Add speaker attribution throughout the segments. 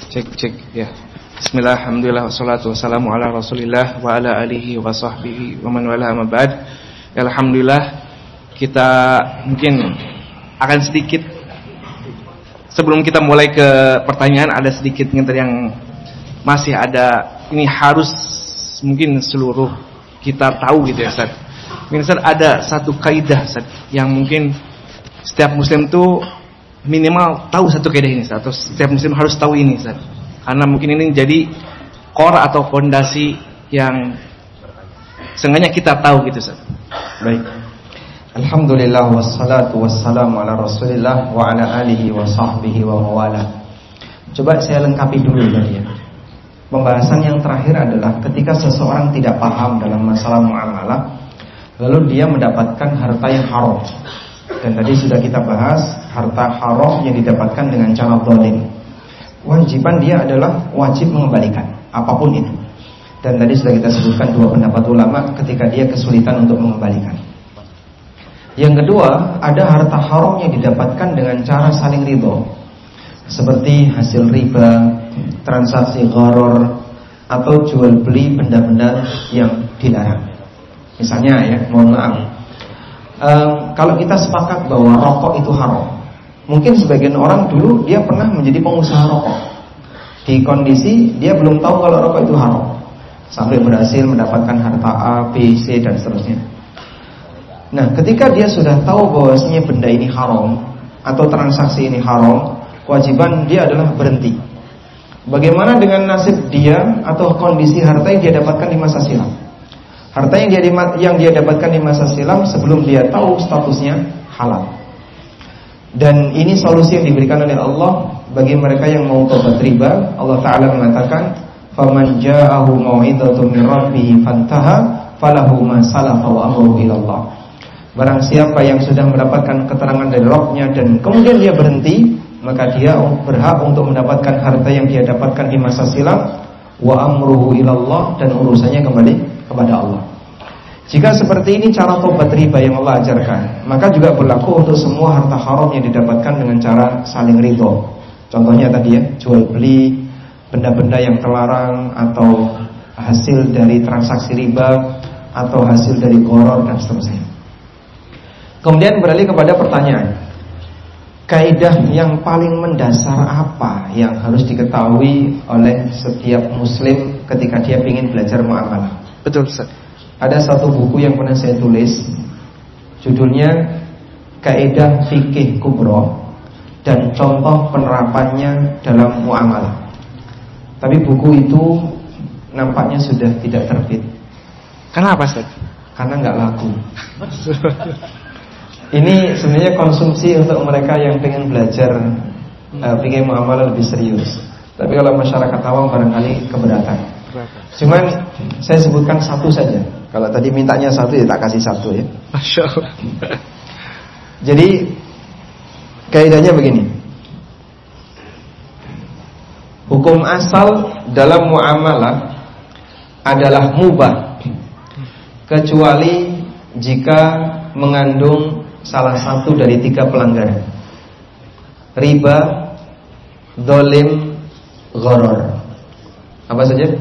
Speaker 1: Cek ya. Bismillah, alhamdulillah, wassalatu wassalamu ala rasulillah wa ala alihi wa sahbihi wa man wala amma ba'd. Alhamdulillah, kita mungkin akan sedikit sebelum kita mulai ke pertanyaan, ada sedikit yang masih ada, ini harus mungkin seluruh kita tahu gitu ya Ustaz. Mungkin Ustaz ada satu kaidah Ustaz yang mungkin setiap muslim tuh minimal tahu satu kaidah ini Ustaz, atau setiap muslim harus tahu ini Ustaz. Karena mungkin ini jadi core atau fondasi yang seenggaknya kita tahu gitu Ustaz.
Speaker 2: Baik. Alhamdulillah wassalatu wassalamu ala Rasulillah wa ala alihi wa sahbihi wa mawala. Coba saya lengkapi dulu tadi ya. Pembahasan yang terakhir adalah ketika seseorang tidak paham dalam masalah muamalah, lalu dia mendapatkan harta yang haram. Dan tadi sudah kita bahas, harta haram yang didapatkan dengan cara zalim, kewajiban dia adalah wajib mengembalikan apapun itu. Dan tadi sudah kita sebutkan dua pendapat ulama ketika dia kesulitan untuk mengembalikan. Yang kedua, ada harta haram yang didapatkan dengan cara saling ridho, seperti hasil riba, transaksi gharar, atau jual beli benda-benda yang dilarang. Misalnya ya, mohon maaf, kalau kita sepakat bahwa rokok itu haram, mungkin sebagian orang dulu dia pernah menjadi pengusaha rokok. Di kondisi dia belum tahu kalau rokok itu haram, sampai berhasil mendapatkan harta A, B, C dan seterusnya. Nah, ketika dia sudah tahu bahwasanya benda ini haram atau transaksi ini haram, kewajiban dia adalah berhenti. Bagaimana dengan nasib dia atau kondisi harta yang dia dapatkan di masa silam? Harta yang dia dapatkan di masa silam sebelum dia tahu statusnya halal. Dan ini solusi yang diberikan oleh Allah bagi mereka yang mau tobat riba. Allah Ta'ala mengatakan, "Faman ja'ahu mau'izatun min rabbih fantaha falahu ma salafa wa amruhu ila Allah." Barang siapa yang sudah mendapatkan keterangan dari Rabb-nya dan kemudian dia berhenti, maka dia berhak untuk mendapatkan harta yang dia dapatkan di masa silam, wa amruhu ila Allah, dan urusannya kembali kepada Allah. Jika seperti ini cara tobat riba yang Allah ajarkan, maka juga berlaku untuk semua harta haram yang didapatkan dengan cara saling ridho. Contohnya tadi ya, jual beli benda-benda yang terlarang, atau hasil dari transaksi riba, atau hasil dari gharar dan seterusnya. Kemudian beralih kepada pertanyaan, kaidah yang paling mendasar apa yang harus diketahui oleh setiap muslim ketika dia ingin belajar muamalah?
Speaker 1: Betul Ustaz.
Speaker 2: Ada satu buku yang pernah saya tulis, judulnya Kaidah Fikih Kubro dan Contoh Penerapannya dalam Muamalah. Tapi buku itu nampaknya sudah tidak terbit.
Speaker 1: Kenapa Ustaz?
Speaker 2: Karena nggak laku. Ini sebenarnya konsumsi untuk mereka yang pengen belajar fikih muamalah lebih serius. Tapi kalau masyarakat awam barangkali keberatan. Cuman saya sebutkan satu saja. Kalau tadi mintanya satu, ya tak kasih satu ya.
Speaker 1: Masya Allah.
Speaker 2: Jadi kaidahnya begini. Hukum asal dalam muamalah adalah mubah, kecuali jika mengandung salah satu dari 3 pelanggaran: riba, dolim, gharar. Apa saja?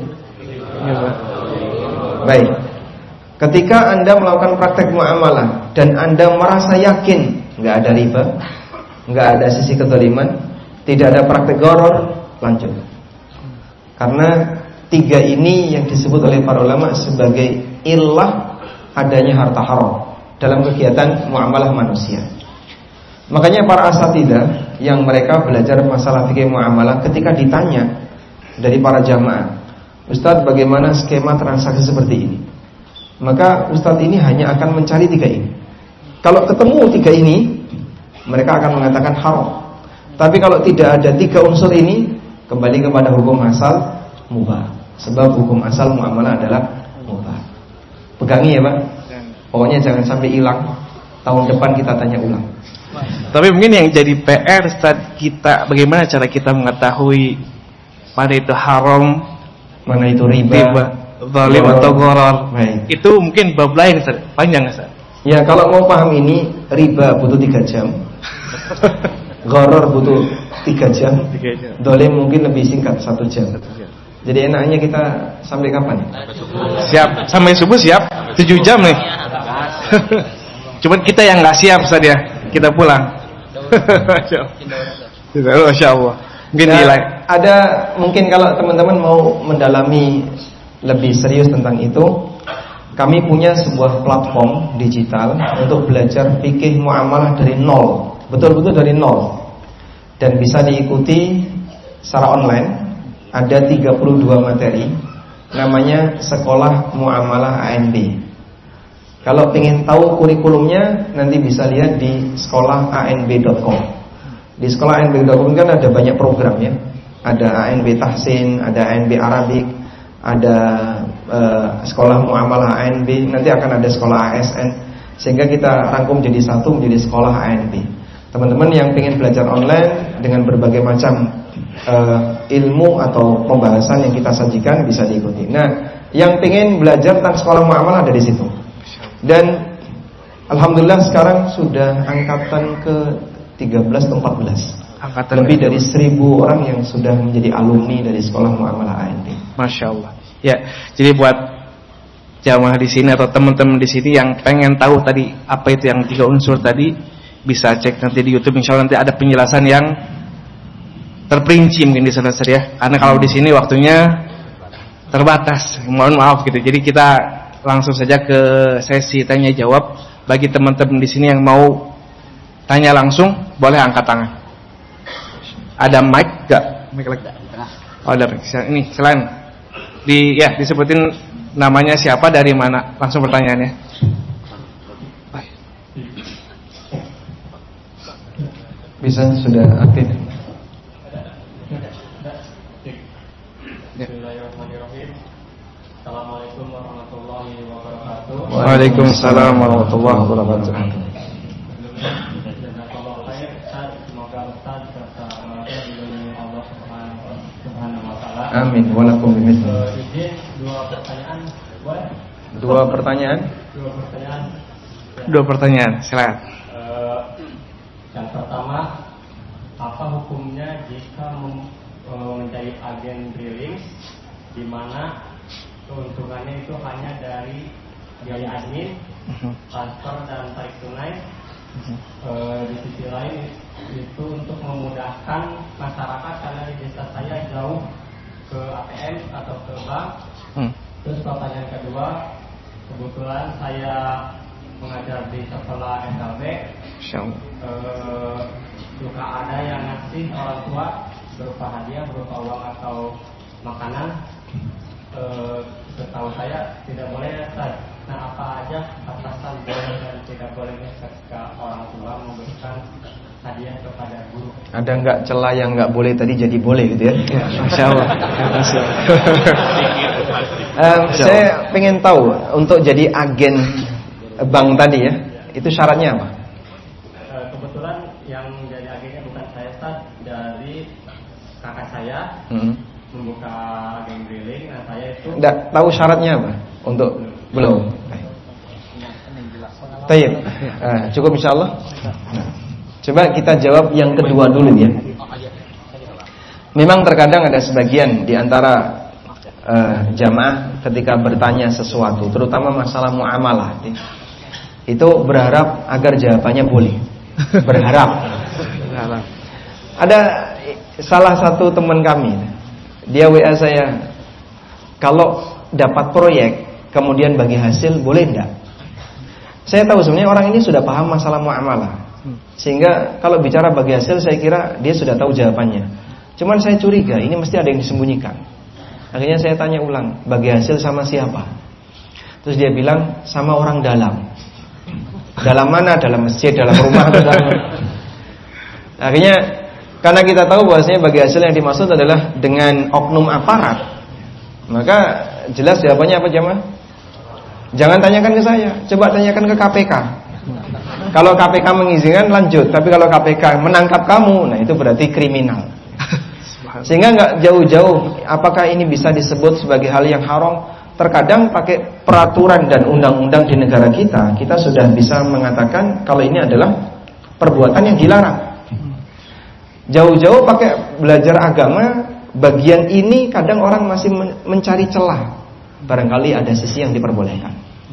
Speaker 2: Baik. Ketika Anda melakukan praktek muamalah dan Anda merasa yakin nggak ada riba, nggak ada sisi kedoliman, tidak ada praktek gharar, lanjut. Karena 3 ini yang disebut oleh para ulama sebagai illah adanya harta haram dalam kegiatan muamalah manusia. Makanya para asatidzah yang mereka belajar masalah fikih muamalah, ketika ditanya dari para jamaah, "Ustadz, bagaimana skema transaksi seperti ini?" Maka Ustadz ini hanya akan mencari 3 ini. Kalau ketemu 3 ini, mereka akan mengatakan haram. Tapi kalau tidak ada 3 unsur ini, kembali kepada hukum asal mubah. Sebab hukum asal muamalah adalah mubah. Pegangi ya Pak. Pokoknya jangan sampai hilang. Tahun depan kita tanya ulang.
Speaker 1: Tapi mungkin yang jadi PR Ustaz kita, bagaimana cara kita mengetahui mana itu haram,
Speaker 2: mana itu riba,
Speaker 1: zalim atau gharar.
Speaker 2: Baik.
Speaker 1: Itu mungkin bab lain Ustaz, panjang Ustaz.
Speaker 2: Ya, kalau mau paham ini riba butuh 3 jam. Gharar butuh 3 jam. Dolim mungkin lebih singkat 1 jam. Jadi enaknya kita sampai kapan?
Speaker 1: Siap, sampai subuh siap. 7 jam nih. Cuman kita yang nggak siap saja. Kita pulang. Masya Allah. Mungkin
Speaker 2: ada mungkin kalau teman-teman mau mendalami lebih serius tentang itu, kami punya sebuah platform digital untuk belajar fikih muamalah dari nol, betul-betul dari nol, dan bisa diikuti secara online. Ada 32 materi, namanya Sekolah Muamalah ANB. Kalau ingin tahu kurikulumnya, nanti bisa lihat di sekolahanb.com. Di sekolahanb.com kan ada banyak program ya. Ada ANB Tahsin, ada ANB Arabik, ada Sekolah Muamalah ANB, nanti akan ada Sekolah ASN. Sehingga kita rangkum jadi satu menjadi Sekolah ANB. Teman-teman yang ingin belajar online dengan berbagai macam ilmu atau pembahasan yang kita sajikan bisa diikuti. Nah, yang ingin belajar tentang sekolah muamalah ada di situ. Dan alhamdulillah sekarang sudah angkatan ke-13 atau 14. Lebih dari 1.000 orang yang sudah menjadi alumni dari sekolah muamalah ANB.
Speaker 1: Masya Allah. Ya, jadi buat jamaah di sini atau teman-teman di sini yang pengen tahu tadi apa itu yang 3 unsur tadi, bisa cek nanti di YouTube. Insya Allah nanti ada penjelasan yang terperinci mungkin di sana ya. Karena kalau di sini waktunya terbatas, mohon maaf gitu. Jadi kita langsung saja ke sesi tanya jawab. Bagi teman-teman di sini yang mau tanya langsung, boleh angkat tangan. Ada mic enggak? Mic lagi. Oh, ada mic. Ini selain disebutin namanya siapa, dari mana, langsung pertanyaannya.
Speaker 2: Bisa sudah aktif.
Speaker 3: Bismillahirrahmanirrahim. Assalamualaikum warahmatullahi wabarakatuh.
Speaker 1: Waalaikumsalam warahmatullahi wabarakatuh.
Speaker 3: Semoga Ustaz serta keluarga dilindungi Allah Subhanahu wa taala.
Speaker 2: Amin. Walakum bimithli.
Speaker 3: Izin 2 pertanyaan, boleh?
Speaker 2: 2 pertanyaan?
Speaker 3: 2 pertanyaan.
Speaker 1: 2 pertanyaan, silakan.
Speaker 3: Yang pertama, apa hukumnya jika menjadi agen drilling di mana keuntungannya itu hanya dari biaya admin, transfer dan tarik tunai. Di sisi lain itu untuk memudahkan masyarakat karena di desa saya jauh ke ATM atau ke bank. Terus pertanyaan kedua, kebetulan saya mengajar di sekolah SLB. Suka ada yang ngasih orang tua berupa hadiah, berupa uang atau makanan. Setahu saya tidak boleh ya, Ustaz. Nah, apa aja batasan boleh dan tidak bolehnya ketika orang tua memberikan hadiah kepada guru?
Speaker 2: Ada nggak celah yang nggak boleh tadi jadi boleh gitu ya?
Speaker 1: Masya Allah.
Speaker 2: Saya pengen tahu untuk jadi agen bank tadi ya, itu syaratnya apa?
Speaker 3: Kebetulan yang jadi agennya bukan saya, Ustaz, dari kakak saya. Membuka agen drilling. Nah, saya itu
Speaker 2: nggak tahu syaratnya apa untuk belum. Baik, cukup insyaallah. Coba kita jawab yang kedua dulu ya. Memang terkadang ada sebagian di antara jamaah ketika bertanya sesuatu, terutama masalah muamalah, itu berharap agar jawabannya boleh. Berharap. Ada salah satu teman kami, dia WA saya, kalau dapat proyek kemudian bagi hasil boleh enggak? Saya tahu sebenarnya orang ini sudah paham masalah muamalah, sehingga kalau bicara bagi hasil saya kira dia sudah tahu jawabannya. Cuman saya curiga ini mesti ada yang disembunyikan. Akhirnya saya tanya ulang, bagi hasil sama siapa? Terus dia bilang sama orang dalam. Dalam mana? Dalam masjid, dalam rumah atau dalam... Akhirnya karena kita tahu bahwasanya bagi hasil yang dimaksud adalah dengan oknum aparat, maka jelas jawabannya apa jemaah? Jangan tanyakan ke saya, coba tanyakan ke KPK. Kalau KPK mengizinkan lanjut, tapi kalau KPK menangkap kamu, nah itu berarti kriminal. Sehingga nggak jauh-jauh, apakah ini bisa disebut sebagai hal yang haram? Terkadang pakai peraturan dan undang-undang di negara kita sudah bisa mengatakan kalau ini adalah perbuatan yang dilarang. Jauh-jauh pakai belajar agama, bagian ini kadang orang masih mencari celah. Barangkali ada sisi yang diperbolehkan.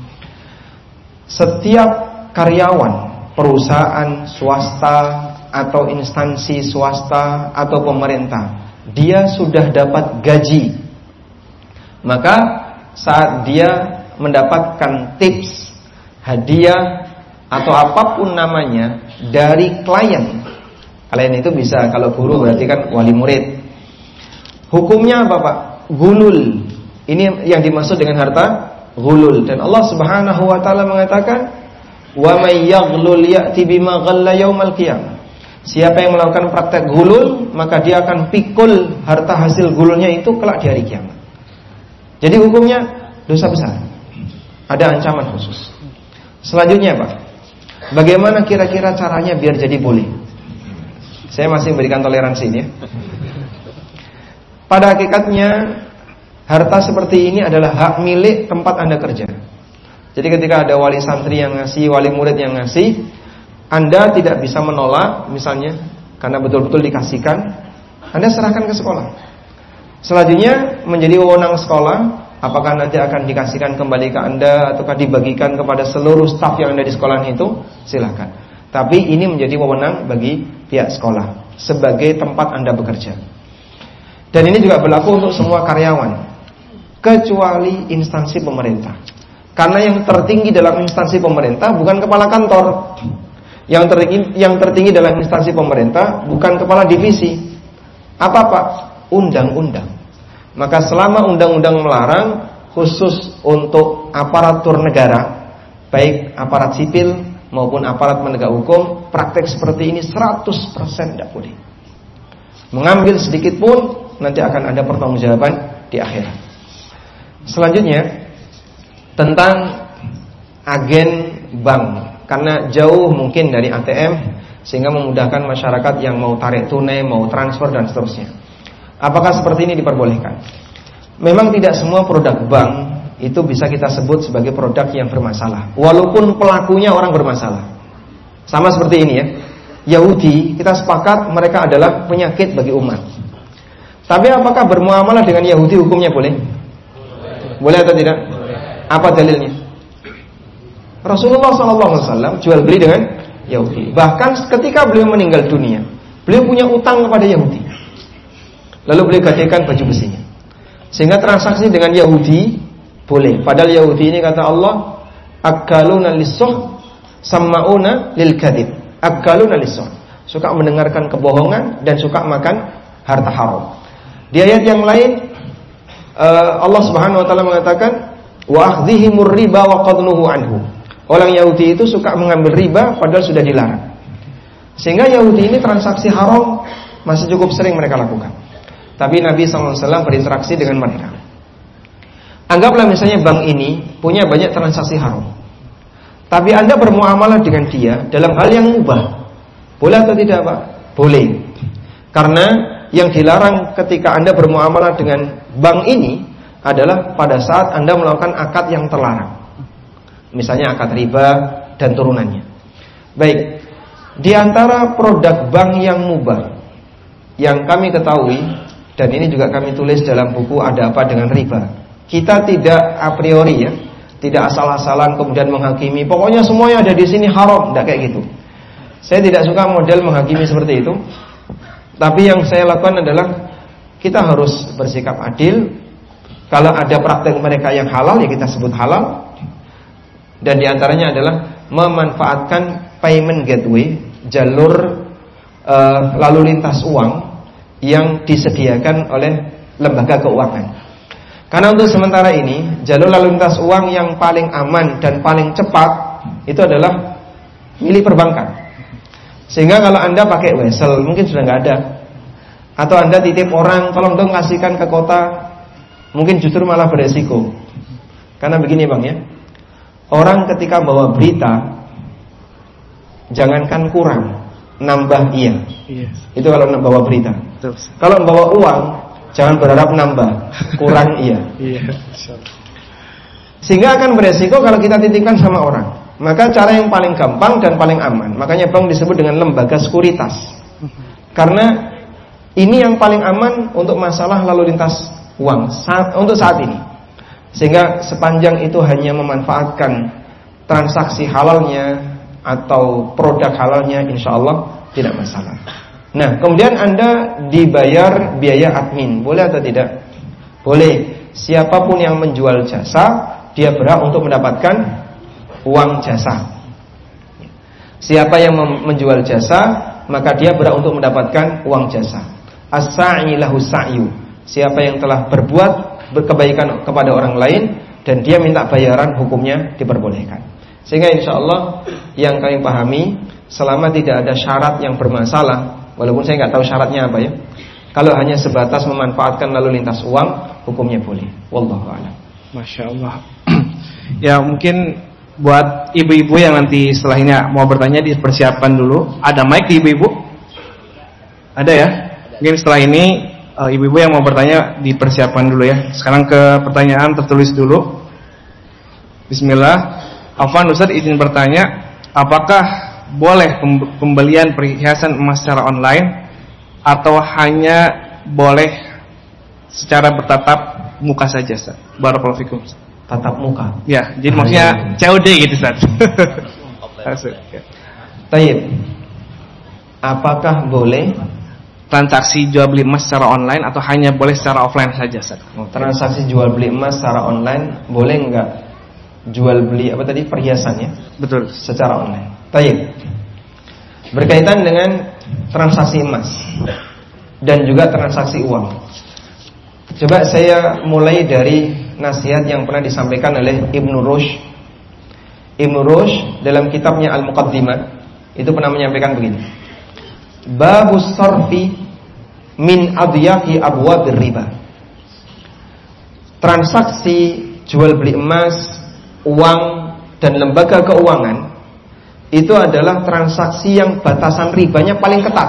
Speaker 2: Setiap karyawan perusahaan swasta atau instansi swasta atau pemerintah, dia sudah dapat gaji. Maka saat dia mendapatkan tips, hadiah atau apapun namanya dari klien itu bisa, kalau guru berarti kan wali murid. Hukumnya apa Pak? Gulul. Ini yang dimaksud dengan harta gulul. Dan Allah Subhanahu wa taala mengatakan, "Wa may yaghlul ya'ti bima ghalla yaumal qiyamah." Siapa yang melakukan praktek gulul, maka dia akan pikul harta hasil gululnya itu kelak di hari kiamat. Jadi hukumnya dosa besar. Ada ancaman khusus. Selanjutnya Pak, bagaimana kira-kira caranya biar jadi boleh? Saya masih memberikan toleransi ini ya. Pada hakikatnya harta seperti ini adalah hak milik tempat Anda kerja. Jadi ketika ada wali santri yang ngasih, wali murid yang ngasih, Anda tidak bisa menolak misalnya, karena betul-betul dikasihkan, Anda serahkan ke sekolah. Selanjutnya menjadi wewenang sekolah, apakah nanti akan dikasihkan kembali ke Anda ataukah dibagikan kepada seluruh staf yang ada di sekolah itu, silakan. Tapi ini menjadi wewenang bagi pihak sekolah sebagai tempat Anda bekerja. Dan ini juga berlaku untuk semua karyawan, kecuali instansi pemerintah. Karena yang tertinggi dalam instansi pemerintah bukan kepala kantor. Yang tertinggi dalam instansi pemerintah bukan kepala divisi. Apa Pak? Undang-undang. Maka selama undang-undang melarang, khusus untuk aparatur negara, baik aparat sipil maupun aparat penegak hukum, praktek seperti ini 100% tidak boleh. Mengambil sedikit pun nanti akan ada pertanggungjawaban di akhirat. Selanjutnya tentang agen bank, karena jauh mungkin dari ATM sehingga memudahkan masyarakat yang mau tarik tunai, mau transfer dan seterusnya. Apakah seperti ini diperbolehkan? Memang tidak semua produk bank itu bisa kita sebut sebagai produk yang bermasalah, walaupun pelakunya orang bermasalah. Sama seperti ini ya, Yahudi, kita sepakat mereka adalah penyakit bagi umat. Tapi apakah bermuamalah dengan Yahudi hukumnya boleh? Boleh atau tidak? Apa dalilnya? Rasulullah SAW jual beli dengan Yahudi. Bahkan ketika beliau meninggal dunia, beliau punya utang kepada Yahudi. Lalu beliau gadaikan baju besinya. Sehingga transaksi dengan Yahudi boleh. Padahal Yahudi ini kata Allah, akaluna lis-suh sama'una lil kadhib. Akaluna lis-suh, suka mendengarkan kebohongan dan suka makan harta haram. Di ayat yang lain Allah Subhanahu wa taala mengatakan, wa akhdhihimur riba wa qad nuhu anhu. Orang Yahudi itu suka mengambil riba padahal sudah dilarang. Sehingga Yahudi ini transaksi haram masih cukup sering mereka lakukan. Tapi Nabi SAW berinteraksi dengan mereka. Anggaplah misalnya bank ini punya banyak transaksi haram, tapi Anda bermuamalah dengan dia dalam hal yang mubah. Boleh atau tidak Pak? Boleh. Karena yang dilarang ketika Anda bermuamalah dengan bank ini adalah pada saat Anda melakukan akad yang terlarang. Misalnya akad riba dan turunannya. Baik, di antara produk bank yang mubah yang kami ketahui, dan ini juga kami tulis dalam buku Ada Apa Dengan Riba, kita tidak a priori ya, tidak asal-asalan kemudian menghakimi, pokoknya semuanya ada di sini haram, tidak kayak gitu. Saya tidak suka model menghakimi seperti itu. Tapi yang saya lakukan adalah kita harus bersikap adil. Kalau ada praktek mereka yang halal ya kita sebut halal. Dan diantaranya adalah memanfaatkan payment gateway, jalur lalu lintas uang yang disediakan oleh lembaga keuangan. Karena untuk sementara ini jalur lalu lintas uang yang paling aman dan paling cepat itu adalah milik perbankan. Sehingga kalau Anda pakai wesel mungkin sudah nggak ada, atau Anda titip orang tolong dong kasihkan ke kota, mungkin justru malah beresiko. Karena begini Bang ya, orang ketika bawa berita jangankan kurang, nambah iya. Itu kalau bawa berita. Kalau bawa uang jangan berharap nambah, kurang iya. Sehingga akan beresiko kalau kita titipkan sama orang. Maka cara yang paling gampang dan paling aman, makanya bank disebut dengan lembaga sekuritas. Karena ini yang paling aman untuk masalah lalu lintas uang untuk saat ini. Sehingga sepanjang itu hanya memanfaatkan transaksi halalnya atau produk halalnya, insya Allah tidak masalah. Nah, kemudian Anda dibayar biaya admin, boleh atau tidak? Boleh. Siapapun yang menjual jasa, dia berhak untuk mendapatkan uang jasa. Siapa yang menjual jasa, maka dia berhak untuk mendapatkan uang jasa. As-sa'i lahu sa'yu. Siapa yang telah berbuat kebaikan kepada orang lain dan dia minta bayaran, hukumnya diperbolehkan. Sehingga insya Allah yang kami pahami, selama tidak ada syarat yang bermasalah, walaupun saya nggak tahu syaratnya apa ya, kalau hanya sebatas memanfaatkan lalu lintas uang, hukumnya boleh. Wallahu a'lam.
Speaker 1: Masya Allah. Ya mungkin buat ibu-ibu yang nanti setelah ini mau bertanya, dipersiapkan dulu. Ada mic di ibu-ibu? Ada ya? Mungkin setelah ini ibu-ibu yang mau bertanya dipersiapkan dulu ya. Sekarang ke pertanyaan tertulis dulu. Bismillah. Afwan Ustaz, izin bertanya, apakah boleh pembelian perhiasan emas secara online atau hanya boleh secara bertatap muka saja, Ustaz? Barakallahu fikum.
Speaker 2: Tatap muka.
Speaker 1: Ya, jadi maksudnya COD gitu, Ustaz.
Speaker 2: Baik. Apakah boleh
Speaker 1: transaksi jual beli emas secara online atau hanya boleh secara offline saja, Ustaz?
Speaker 2: Transaksi jual beli emas secara online boleh enggak? Jual beli apa tadi, perhiasannya?
Speaker 1: Betul,
Speaker 2: secara online. Baik. Berkaitan dengan transaksi emas dan juga transaksi uang. Coba saya mulai dari nasihat yang pernah disampaikan oleh Ibnu Rushd. Ibnu Rushd dalam kitabnya Al-Muqaddimah itu pernah menyampaikan begini. Babus sarfi min adyaqi abwabir riba. Transaksi jual beli emas, uang dan lembaga keuangan itu adalah transaksi yang batasan ribanya paling ketat.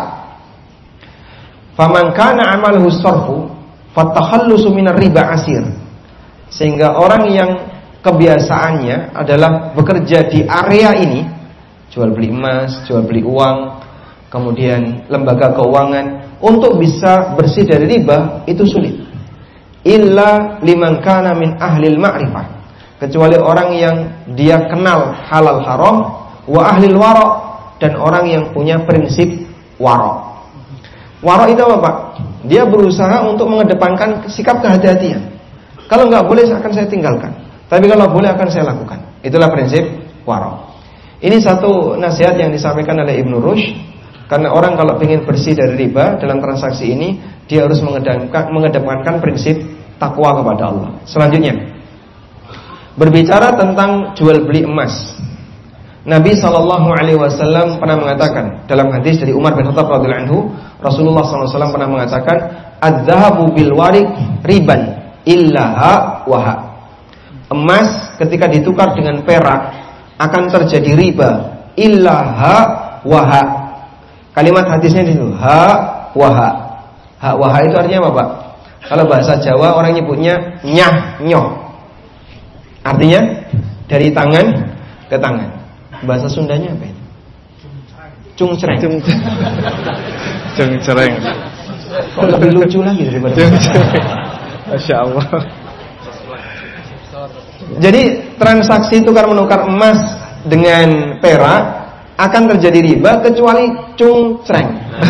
Speaker 2: Faman kana amaluhu sarfu fatakhallusu minar riba asir. Sehingga orang yang kebiasaannya adalah bekerja di area ini, jual beli emas, jual beli uang, kemudian lembaga keuangan, untuk bisa bersih dari riba itu sulit. Illa liman kana min ahlil ma'rifah, kecuali orang yang dia kenal halal haram, wa ahlil wara', dan orang yang punya prinsip wara'. Wara' itu apa, Pak? Dia berusaha untuk mengedepankan sikap kehati-hatian. Kalau nggak boleh akan saya tinggalkan, tapi kalau boleh akan saya lakukan. Itulah prinsip wara'. Ini satu nasihat yang disampaikan oleh Ibnu Rushd. Karena orang kalau ingin bersih dari riba dalam transaksi ini, dia harus mengedepankan prinsip takwa kepada Allah. Selanjutnya, berbicara tentang jual beli emas. Nabi SAW pernah mengatakan dalam hadis dari Umar bin Khattab radhiyallahu anhu, Rasulullah SAW pernah mengatakan, "Adz-dzahabu bil warik riban illaha waha." Emas ketika ditukar dengan perak akan terjadi riba, illaha waha. Kalimat hadisnya di situ, ha waha. Ha waha itu artinya apa, Pak? Kalau bahasa Jawa orang nyebutnya nyah nyoh. Artinya dari tangan ke tangan. Bahasa Sundanya apa itu? Cungcereng.
Speaker 1: Cungcereng.
Speaker 2: Kok lebih lucu lagi daripada
Speaker 1: Masya Allah.
Speaker 2: Jadi transaksi tukar menukar emas dengan perak akan terjadi riba kecuali cungcereng.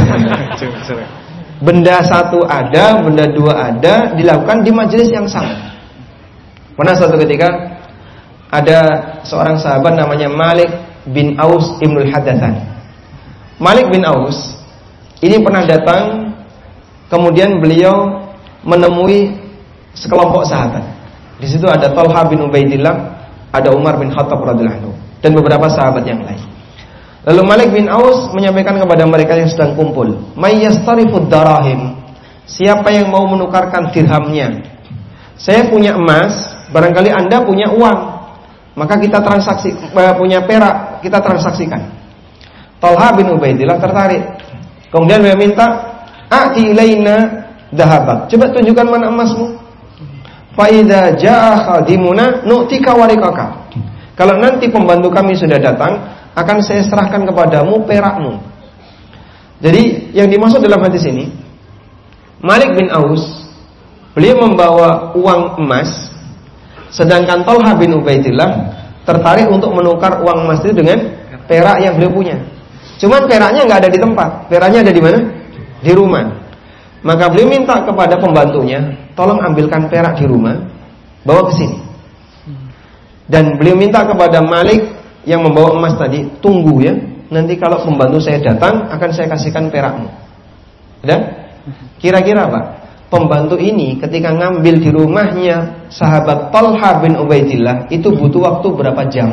Speaker 2: Benda satu ada, benda dua ada, dilakukan di majelis yang sama. Pernah suatu ketika ada seorang sahabat namanya Malik bin Aus Ibnul Hadatsan. Malik bin Aus ini pernah datang, kemudian beliau menemui sekelompok sahabat. Di situ ada Talha bin Ubaidillah, ada Umar bin Khattab radhiyallahu anhu, dan beberapa sahabat yang lain. Lalu Malik bin Aus menyampaikan kepada mereka yang sedang kumpul, "May yastarifud darahim?" Siapa yang mau menukarkan dirhamnya? Saya punya emas, barangkali Anda punya uang, maka kita transaksi, punya perak, kita transaksikan. Talha bin Ubaidillah tertarik. Kemudian dia minta, "A'ti ilaina dhahabak." Coba tunjukkan mana emasmu. Fa idza jaa khadimuna nu'tika warikaka. Kalau nanti pembantu kami sudah datang, akan saya serahkan kepadamu perakmu. Jadi yang dimaksud dalam hadis ini, Malik bin Aus, beliau membawa uang emas, sedangkan Thalha bin Ubaidillah tertarik untuk menukar uang emas itu dengan perak yang beliau punya. Cuman peraknya nggak ada di tempat, peraknya ada di mana? Di rumah. Maka beliau minta kepada pembantunya, tolong ambilkan perak di rumah, bawa ke sini. Dan beliau minta kepada Malik yang membawa emas tadi, tunggu ya, nanti kalau pembantu saya datang akan saya kasihkan perakmu. Dan kira-kira Pak, pembantu ini ketika ngambil di rumahnya sahabat Thalha bin Ubaidillah itu butuh waktu berapa jam?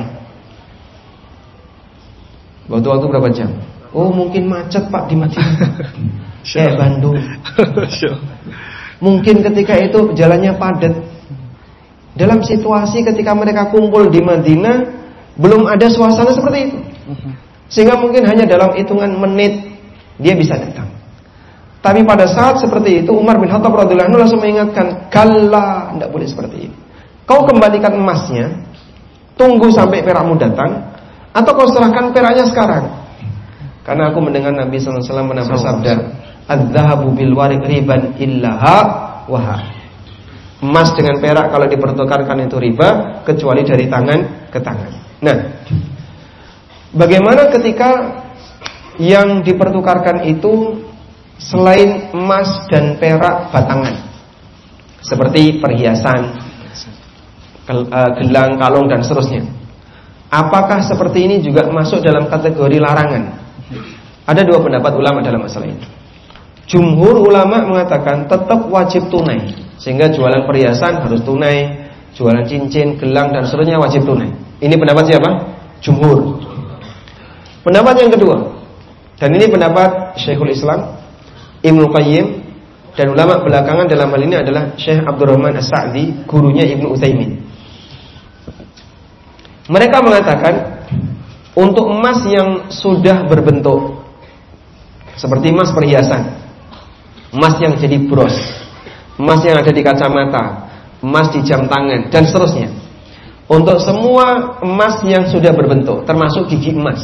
Speaker 2: Butuh waktu berapa jam? Oh mungkin macet Pak di Madinah. Kayak Bandung. Mungkin ketika itu jalannya padat. Dalam situasi ketika mereka kumpul di Madinah belum ada suasana seperti itu. Sehingga mungkin hanya dalam hitungan menit dia bisa datang. Tapi pada saat seperti itu Umar bin Khattab radhiyallahu anhu langsung mengingatkan, "Kalla, tidak boleh seperti ini. Kau kembalikan emasnya, tunggu sampai perakmu datang, atau kau serahkan peraknya sekarang." Karena aku mendengar Nabi sallallahu alaihi wasallam pernah bersabda, "Adz-dzahabu bil wariq riban illaha waha." Emas dengan perak kalau dipertukarkan itu riba kecuali dari tangan ke tangan. Nah, bagaimana ketika yang dipertukarkan itu selain emas dan perak batangan, seperti perhiasan, gelang, kalung dan seterusnya? Apakah seperti ini juga masuk dalam kategori larangan? Ada dua pendapat ulama dalam masalah ini. Jumhur ulama mengatakan tetap wajib tunai, sehingga jualan perhiasan harus tunai, jualan cincin, gelang dan seterusnya wajib tunai. Ini pendapat siapa? Jumhur. Pendapat yang kedua, dan ini pendapat Syekhul Islam Ibnu Qayyim dan ulama belakangan dalam hal ini adalah Syekh Abdurrahman As-Sa'di, gurunya Ibnu Utsaimin. Mereka mengatakan untuk emas yang sudah berbentuk seperti emas perhiasan, emas yang jadi bros, emas yang ada di kacamata, emas di jam tangan dan seterusnya. Untuk semua emas yang sudah berbentuk, termasuk gigi emas,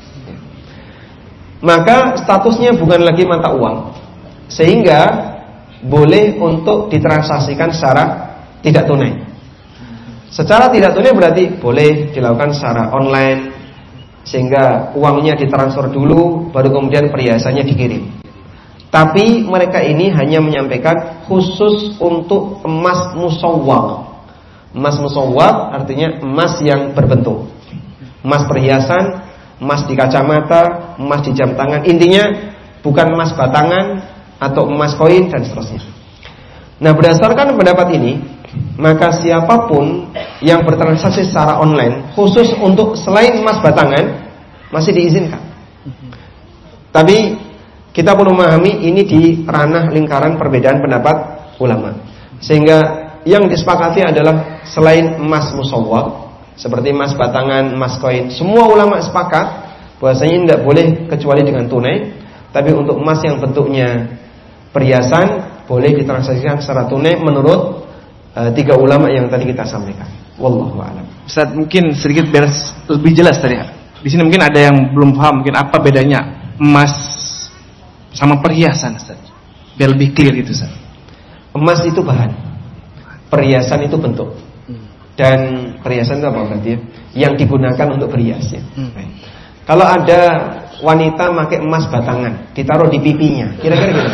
Speaker 2: maka statusnya bukan lagi mata uang, sehingga boleh untuk ditransaksikan secara tidak tunai. Secara tidak tunai berarti boleh dilakukan secara online, sehingga uangnya ditransfer dulu, baru kemudian perhiasannya dikirim. Tapi mereka ini hanya menyampaikan khusus untuk emas musawwar. Emas musawwar artinya emas yang berbentuk, emas perhiasan, emas di kacamata, emas di jam tangan. Intinya bukan emas batangan atau emas koin dan seterusnya. Nah, berdasarkan pendapat ini, maka siapapun yang bertransaksi secara online khusus untuk selain emas batangan masih diizinkan. Tapi kita perlu memahami ini di ranah lingkaran perbedaan pendapat ulama. Sehingga yang disepakati adalah selain emas musawwar seperti emas batangan, emas koin, semua ulama sepakat bahwasanya tidak boleh kecuali dengan tunai. Tapi untuk emas yang bentuknya perhiasan boleh ditransaksikan secara tunai menurut tiga ulama yang tadi kita sampaikan. Wallahu a'lam.
Speaker 1: Ustaz, mungkin sedikit biar lebih jelas tadi. Di sini mungkin ada yang belum paham, mungkin apa bedanya emas sama perhiasan, Ustaz. Biar lebih clear gitu, Ustaz.
Speaker 2: Emas itu bahan, perhiasan itu bentuk. Dan perhiasan itu apa berarti ya? Yang digunakan untuk berhias ya. Kalau ada wanita pakai emas batangan ditaruh di pipinya, kira-kira gitu.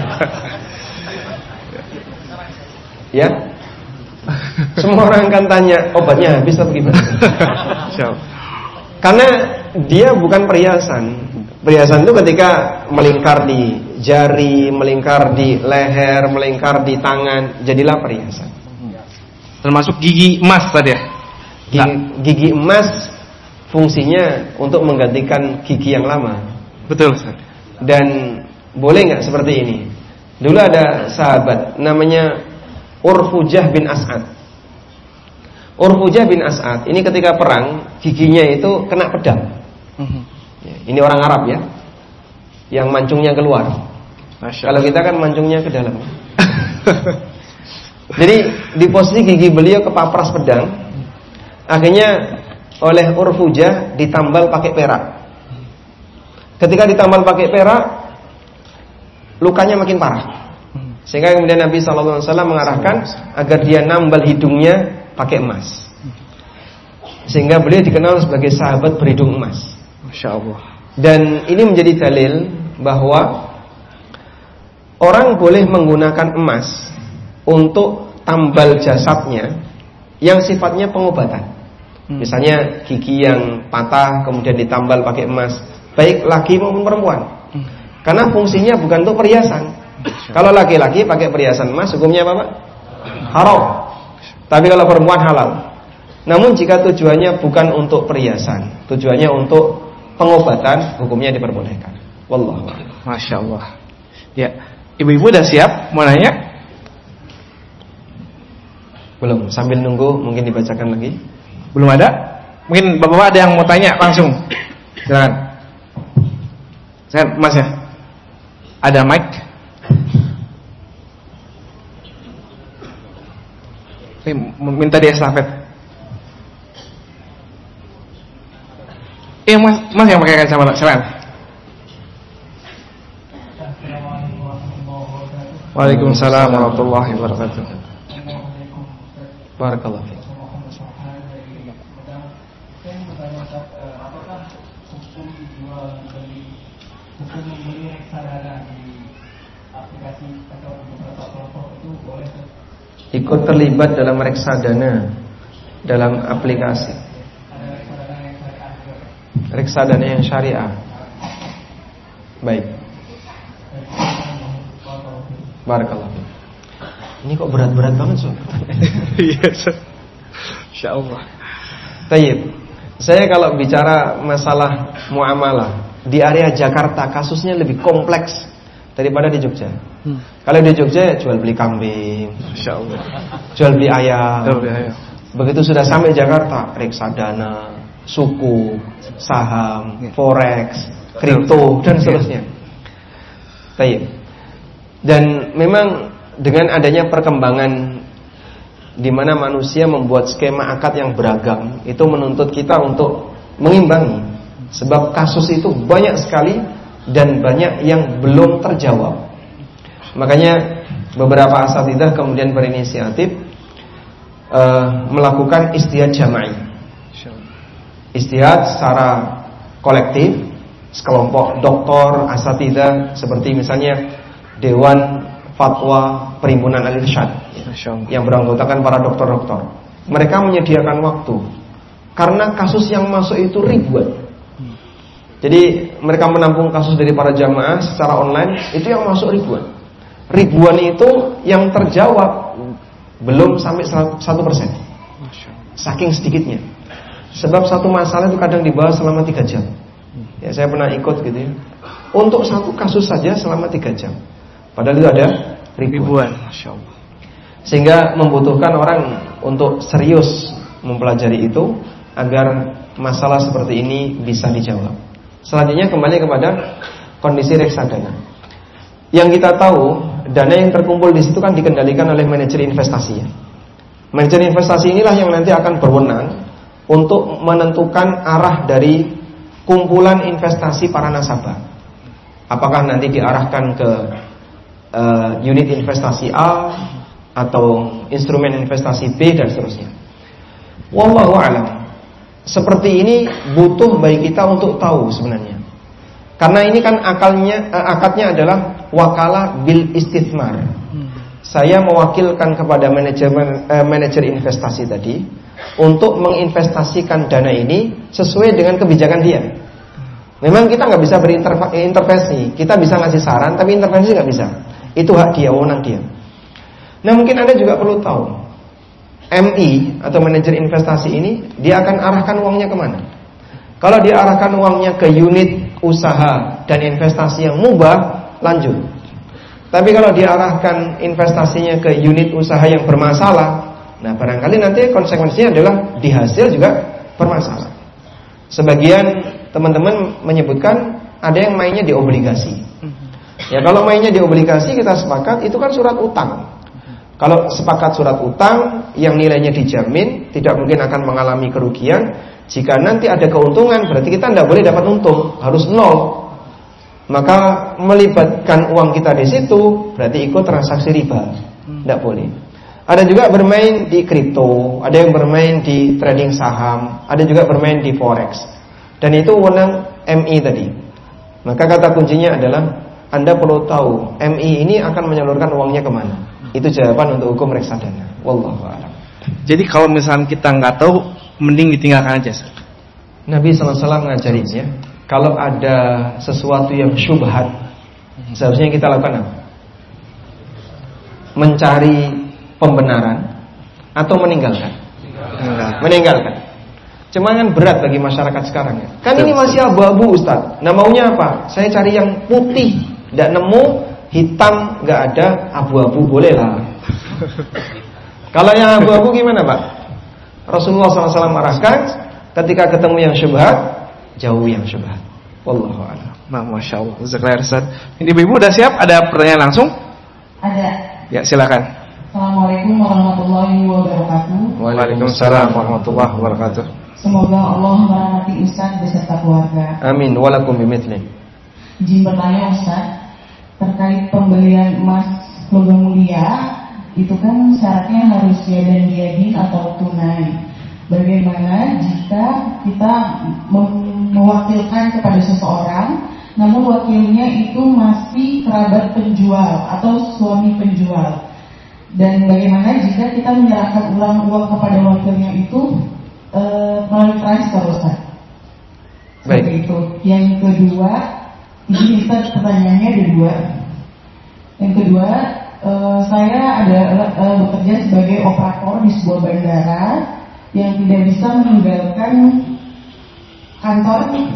Speaker 2: Ya. Semua orang akan tanya, obatnya habis atau gimana? Karena dia bukan perhiasan. Perhiasan itu ketika melingkar di jari, melingkar di leher, melingkar di tangan, jadilah perhiasan.
Speaker 1: Termasuk gigi emas tadi ya?
Speaker 2: Gigi emas fungsinya untuk menggantikan gigi yang lama.
Speaker 1: Betul, Ustaz.
Speaker 2: Dan boleh nggak seperti ini? Dulu ada sahabat namanya Urfujah bin As'ad. Urfujah bin As'ad ini ketika perang giginya itu kena pedang. Ini orang Arab ya, yang mancungnya keluar. Kalau kita kan mancungnya ke dalam. Jadi di posisi gigi beliau kepapras pedang, akhirnya oleh Urfujah ditambal pakai perak. Ketika ditambal pakai perak, lukanya makin parah. Sehingga kemudian Nabi SAW mengarahkan agar dia nambal hidungnya pakai emas. Sehingga beliau dikenal sebagai sahabat berhidung emas.
Speaker 1: Masya Allah.
Speaker 2: Dan ini menjadi dalil bahwa orang boleh menggunakan emas untuk tambal jasadnya yang sifatnya pengobatan. Misalnya gigi yang patah kemudian ditambal pakai emas, baik laki maupun perempuan. Karena fungsinya bukan untuk perhiasan. Kalau laki-laki pakai perhiasan emas, hukumnya apa Pak? Haram. Tapi kalau perempuan halal. Namun jika tujuannya bukan untuk perhiasan, tujuannya untuk pengobatan, hukumnya diperbolehkan. Wallahu a'lam.
Speaker 1: Masya Allah. Ya, ibu-ibu udah siap mau nanya?
Speaker 2: Belum, sambil nunggu mungkin dibacakan lagi.
Speaker 1: Belum ada? Mungkin bapak-bapak ada yang mau tanya langsung. Silakan. Saya Mas ya. Ada mic? Minta dia estafet. Mas yang pakai kacamata, silakan. Waalaikumsalam warahmatullahi wabarakatuh.
Speaker 2: Barakallahu fiik.
Speaker 3: Hukum membeli reksadana di aplikasi atau beberapa kelompok itu boleh?
Speaker 2: Ikut terlibat dalam reksadana dalam aplikasi.
Speaker 3: Ada reksadana yang syariah.
Speaker 2: Reksadana yang syariah. Baik. Barakallahu fiik. Ini kok berat-berat banget sob.
Speaker 1: Iya, insyaallah.
Speaker 2: Tayyib. Saya kalau bicara masalah muamalah di area Jakarta kasusnya lebih kompleks daripada di Jogja. Kalau di Jogja jual beli kambing,
Speaker 1: Masya Allah.
Speaker 2: jual beli ayam.
Speaker 1: Jual beli ayam.
Speaker 2: Begitu sudah sampai Jakarta, reksadana, suku, saham, forex, kripto dan seterusnya. Baik. Dan memang dengan adanya perkembangan di mana manusia membuat skema akad yang beragam, itu menuntut kita untuk mengimbangi. Sebab kasus itu banyak sekali dan banyak yang belum terjawab. Makanya beberapa asatidzah kemudian berinisiatif melakukan istihad jama'i. Istihad secara kolektif, sekelompok doktor, asatidzah seperti misalnya Dewan Fatwa Perhimpunan Al-Irsyad yang beranggotakan para dokter-dokter. Mereka menyediakan waktu karena kasus yang masuk itu ribuan. Jadi mereka menampung kasus dari para jamaah secara online, itu yang masuk ribuan. Ribuan itu yang terjawab belum sampai 1%. Saking sedikitnya. Sebab satu masalah itu kadang dibahas selama 3 jam. Ya, saya pernah ikut gitu ya. Untuk satu kasus saja selama 3 jam. Padahal itu ada ribuan.
Speaker 1: Masya Allah.
Speaker 2: Sehingga membutuhkan orang untuk serius mempelajari itu agar masalah seperti ini bisa dijawab. Selanjutnya kembali kepada kondisi reksadana. Yang kita tahu, dana yang terkumpul di situ kan dikendalikan oleh manajer investasi. Manajer investasi inilah yang nanti akan berwenang untuk menentukan arah dari kumpulan investasi para nasabah. Apakah nanti diarahkan ke unit investasi A atau instrumen investasi B dan seterusnya. Wallahu a'lam. Seperti ini butuh bagi kita untuk tahu sebenarnya. Karena ini kan akadnya adalah wakalah bil istithmar. Saya mewakilkan kepada manajer investasi tadi untuk menginvestasikan dana ini sesuai dengan kebijakan dia. Memang kita nggak bisa berintervensi, kita bisa ngasih saran, tapi intervensi nggak bisa. Itu hak dia, wewenang dia. Nah mungkin Anda juga perlu tahu, MI atau manajer investasi ini dia akan arahkan uangnya kemana? Kalau dia arahkan uangnya ke unit usaha dan investasi yang mubah, lanjut. Tapi kalau dia arahkan investasinya ke unit usaha yang bermasalah, nah barangkali nanti konsekuensinya adalah di hasil juga bermasalah. Sebagian teman-teman menyebutkan ada yang mainnya di obligasi. Ya kalau mainnya di obligasi kita sepakat itu kan surat utang. Kalau sepakat surat utang yang nilainya dijamin, tidak mungkin akan mengalami kerugian. Jika nanti ada keuntungan, berarti kita tidak boleh dapat untung, harus nol. maka melibatkan uang kita di situ berarti ikut transaksi riba. Tidak boleh. Ada juga bermain di kripto, ada yang bermain di trading saham, ada juga bermain di forex. Dan itu wewenang MI tadi. Maka kata kuncinya adalah Anda perlu tahu MI ini akan menyalurkan uangnya kemana. Itu jawaban untuk hukum reksadana. Wallahu a'lam.
Speaker 1: Jadi kalau misalnya kita nggak tahu, mending ditinggalkan aja.
Speaker 2: Nabi SAW ngajarin ya, kalau ada sesuatu yang syubhat, seharusnya kita lakukan apa? Mencari pembenaran atau meninggalkan? Meninggalkan. Cuma kan berat bagi masyarakat sekarang ya. Kan ini masih abu-abu Ustaz. Nah maunya apa? Saya cari yang putih, tidak nemu, hitam nggak ada, abu-abu boleh lah. Kalau yang abu-abu gimana Pak? Rasulullah SAW marahkan, ketika ketemu yang syubhat, jauh yang syubhat. Wallahu a'lam.
Speaker 1: Masya Allah. Ustaz. Ini ibu udah siap? Ada pertanyaan langsung?
Speaker 4: Ada.
Speaker 1: Ya silakan.
Speaker 4: Assalamualaikum warahmatullahi wabarakatuh.
Speaker 1: Waalaikumsalam warahmatullahi wabarakatuh.
Speaker 4: Semoga Allah merahmati Ustaz beserta keluarga.
Speaker 2: Amin. Walakum bimithli.
Speaker 4: Izin bertanya Ustaz, terkait pembelian emas logam mulia, itu kan syaratnya harus yadan atau tunai. Bagaimana jika kita mewakilkan kepada seseorang, namun wakilnya itu masih kerabat penjual atau suami penjual? Dan bagaimana jika kita menyerahkan uang kepada wakilnya itu melalui transfer, Ustaz?
Speaker 2: Baik.
Speaker 4: Itu. Yang kedua, ini Ustaz pertanyaannya ada dua. Yang kedua, saya bekerja sebagai operator di sebuah bandara yang tidak bisa meninggalkan kantor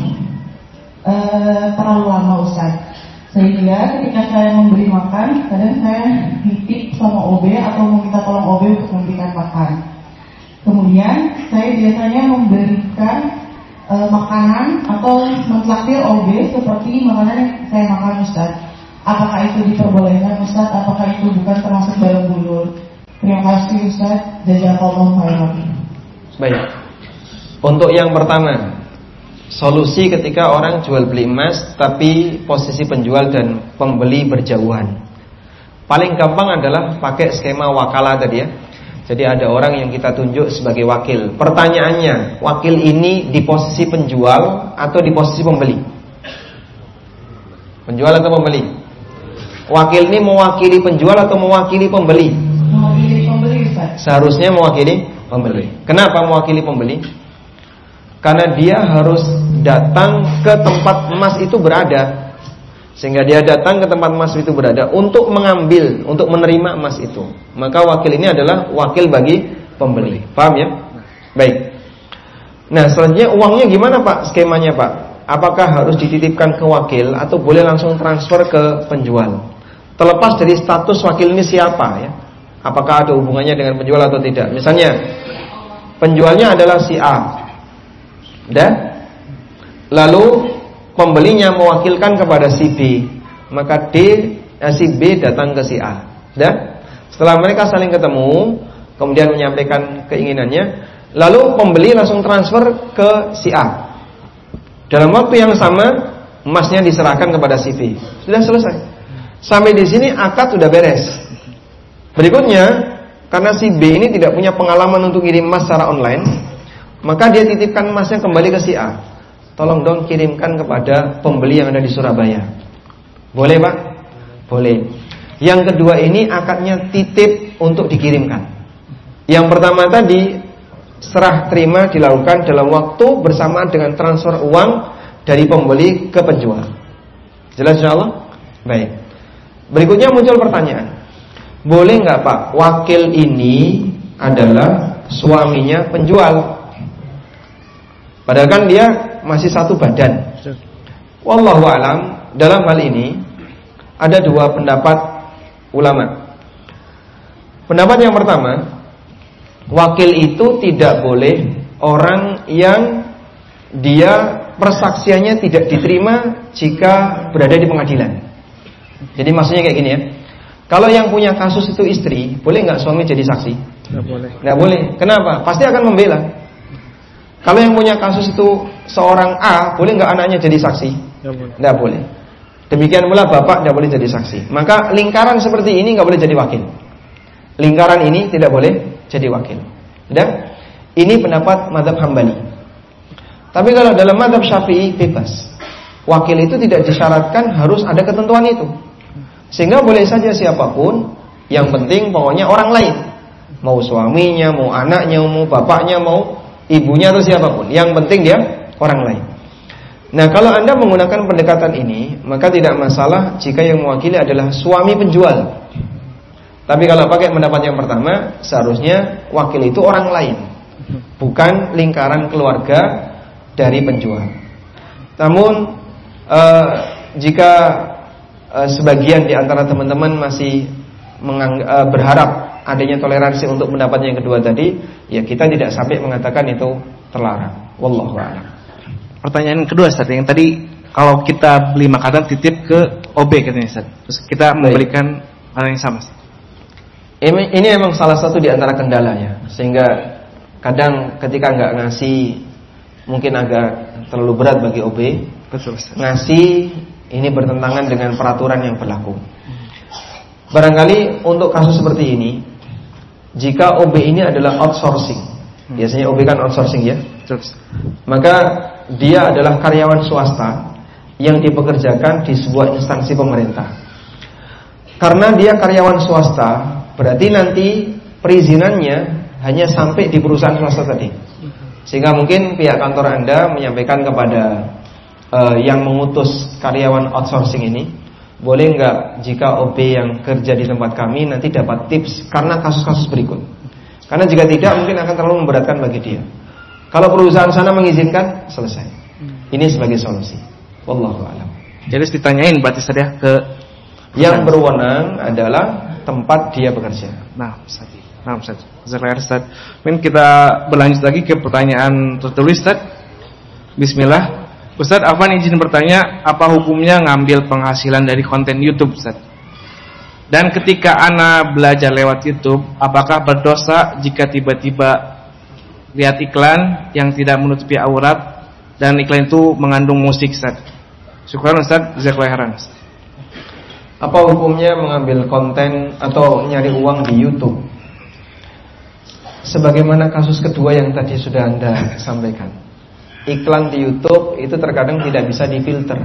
Speaker 4: terlalu lama, Ustaz. Sehingga ketika saya memberi makan, kadang saya titip sama OB atau meminta tolong OB untuk memberikan makan. Kemudian saya biasanya memberikan makanan atau mentraktir OB seperti makanan yang saya makan, Ustaz. Apakah itu diperbolehkan, Ustaz? Apakah itu bukan termasuk barang bulur? Terima kasih, Ustaz. Jazakallahu khairan.
Speaker 2: Baik. Untuk yang pertama, solusi ketika orang jual beli emas tapi posisi penjual dan pembeli berjauhan. Paling gampang adalah pakai skema wakalah tadi ya. Jadi ada orang yang kita tunjuk sebagai wakil. Pertanyaannya, wakil ini di posisi penjual atau di posisi pembeli? Penjual atau pembeli? Wakil ini mewakili penjual atau mewakili pembeli?
Speaker 4: Mewakili pembeli, Ustaz.
Speaker 2: Seharusnya mewakili pembeli. Kenapa mewakili pembeli? Karena dia harus datang ke tempat emas itu berada. Sehingga dia datang ke tempat emas itu berada untuk mengambil, untuk menerima emas itu. Maka wakil ini adalah wakil bagi pembeli. Paham ya? Baik. Nah selanjutnya uangnya gimana Pak skemanya Pak? Apakah harus dititipkan ke wakil atau boleh langsung transfer ke penjual? Terlepas dari status wakil ini siapa ya? Apakah ada hubungannya dengan penjual atau tidak? Misalnya penjualnya adalah si A, dan lalu pembelinya mewakilkan kepada si B, maka si B datang ke si A. Dan setelah mereka saling ketemu, kemudian menyampaikan keinginannya, lalu pembeli langsung transfer ke si A. Dalam waktu yang sama, emasnya diserahkan kepada si B. Sudah selesai. Sampai di sini akad sudah beres. Berikutnya, karena si B ini tidak punya pengalaman untuk kirim emas secara online, maka dia titipkan emasnya kembali ke si A. Tolong dong kirimkan kepada pembeli yang ada di Surabaya. Boleh Pak? Boleh. Yang kedua ini akadnya titip untuk dikirimkan. Yang pertama tadi serah terima dilakukan dalam waktu bersamaan dengan transfer uang dari pembeli ke penjual. Jelas insyaallah? Baik. Berikutnya muncul pertanyaan. Boleh nggak Pak, wakil ini adalah suaminya penjual? Padahal kan dia masih satu badan. Wallahu a'lam, dalam hal ini ada dua pendapat ulama. Pendapat yang pertama, wakil itu tidak boleh orang yang dia persaksiannya tidak diterima jika berada di pengadilan. Jadi maksudnya kayak gini ya. Kalau yang punya kasus itu istri, boleh nggak suami jadi saksi?
Speaker 1: Nggak boleh.
Speaker 2: Nggak boleh. Kenapa? Pasti akan membela. Kalau yang punya kasus itu seorang A, boleh nggak anaknya jadi saksi?
Speaker 1: Nggak boleh.
Speaker 2: Nggak boleh. Demikian pula bapak tidak boleh jadi saksi. Maka lingkaran seperti ini nggak boleh jadi wakil. Lingkaran ini tidak boleh jadi wakil. Dan ini pendapat mazhab Hambali. Tapi kalau dalam mazhab Syafi'i bebas. Wakil itu tidak disyaratkan harus ada ketentuan itu. Sehingga boleh saja siapapun, yang penting pokoknya orang lain. Mau suaminya, mau anaknya, mau bapaknya, mau ibunya atau siapapun. Yang penting dia orang lain. Nah, kalau Anda menggunakan pendekatan ini, maka tidak masalah jika yang mewakili adalah suami penjual. Tapi kalau pakai pendapat yang pertama, seharusnya wakil itu orang lain, bukan lingkaran keluarga dari penjual. Namun jika sebagian di antara teman-teman masih berharap adanya toleransi untuk pendapat yang kedua tadi, ya kita tidak sampai mengatakan itu terlarang. Wallahu a'lam.
Speaker 1: Pertanyaan kedua Ustaz, yang tadi kalau kita beli makanan titip ke OB katanya Ustaz. Terus kita memberikan hal yang sama.
Speaker 2: Ini memang salah satu di antara kendalanya. Sehingga kadang ketika nggak ngasih mungkin agak terlalu berat bagi OB.
Speaker 1: Betul Ustaz. Ngasih
Speaker 2: ini bertentangan dengan peraturan yang berlaku. Barangkali untuk kasus seperti ini, jika OB ini adalah outsourcing, biasanya OB kan outsourcing ya, maka dia adalah karyawan swasta yang dipekerjakan di sebuah instansi pemerintah. Karena dia karyawan swasta, berarti nanti perizinannya hanya sampai di perusahaan swasta tadi. Sehingga mungkin pihak kantor Anda menyampaikan kepada yang mengutus karyawan outsourcing ini, boleh nggak jika OB yang kerja di tempat kami nanti dapat tips karena kasus-kasus berikut. Karena jika tidak mungkin akan terlalu memberatkan bagi dia. Kalau perusahaan sana mengizinkan, selesai. Ini sebagai solusi. Wallahu a'lam.
Speaker 1: Jadi ditanyain berarti saja ke
Speaker 2: yang berwenang adalah tempat dia bekerja.
Speaker 1: Nah, Ustaz. Ustaz. Mungkin kita berlanjut lagi ke pertanyaan tertulis, Ustaz. Bismillah. Ustaz, Afwan izin bertanya, apa hukumnya ngambil penghasilan dari konten YouTube, Ustaz? Dan ketika ana belajar lewat YouTube, apakah berdosa jika tiba-tiba lihat iklan yang tidak menutupi aurat dan iklan itu mengandung musik, Ustaz? Syukran Ustaz, jazakallahu khairan.
Speaker 2: Apa hukumnya mengambil konten atau nyari uang di YouTube? Sebagaimana kasus kedua yang tadi sudah Anda sampaikan. Iklan di YouTube itu terkadang tidak bisa difilter.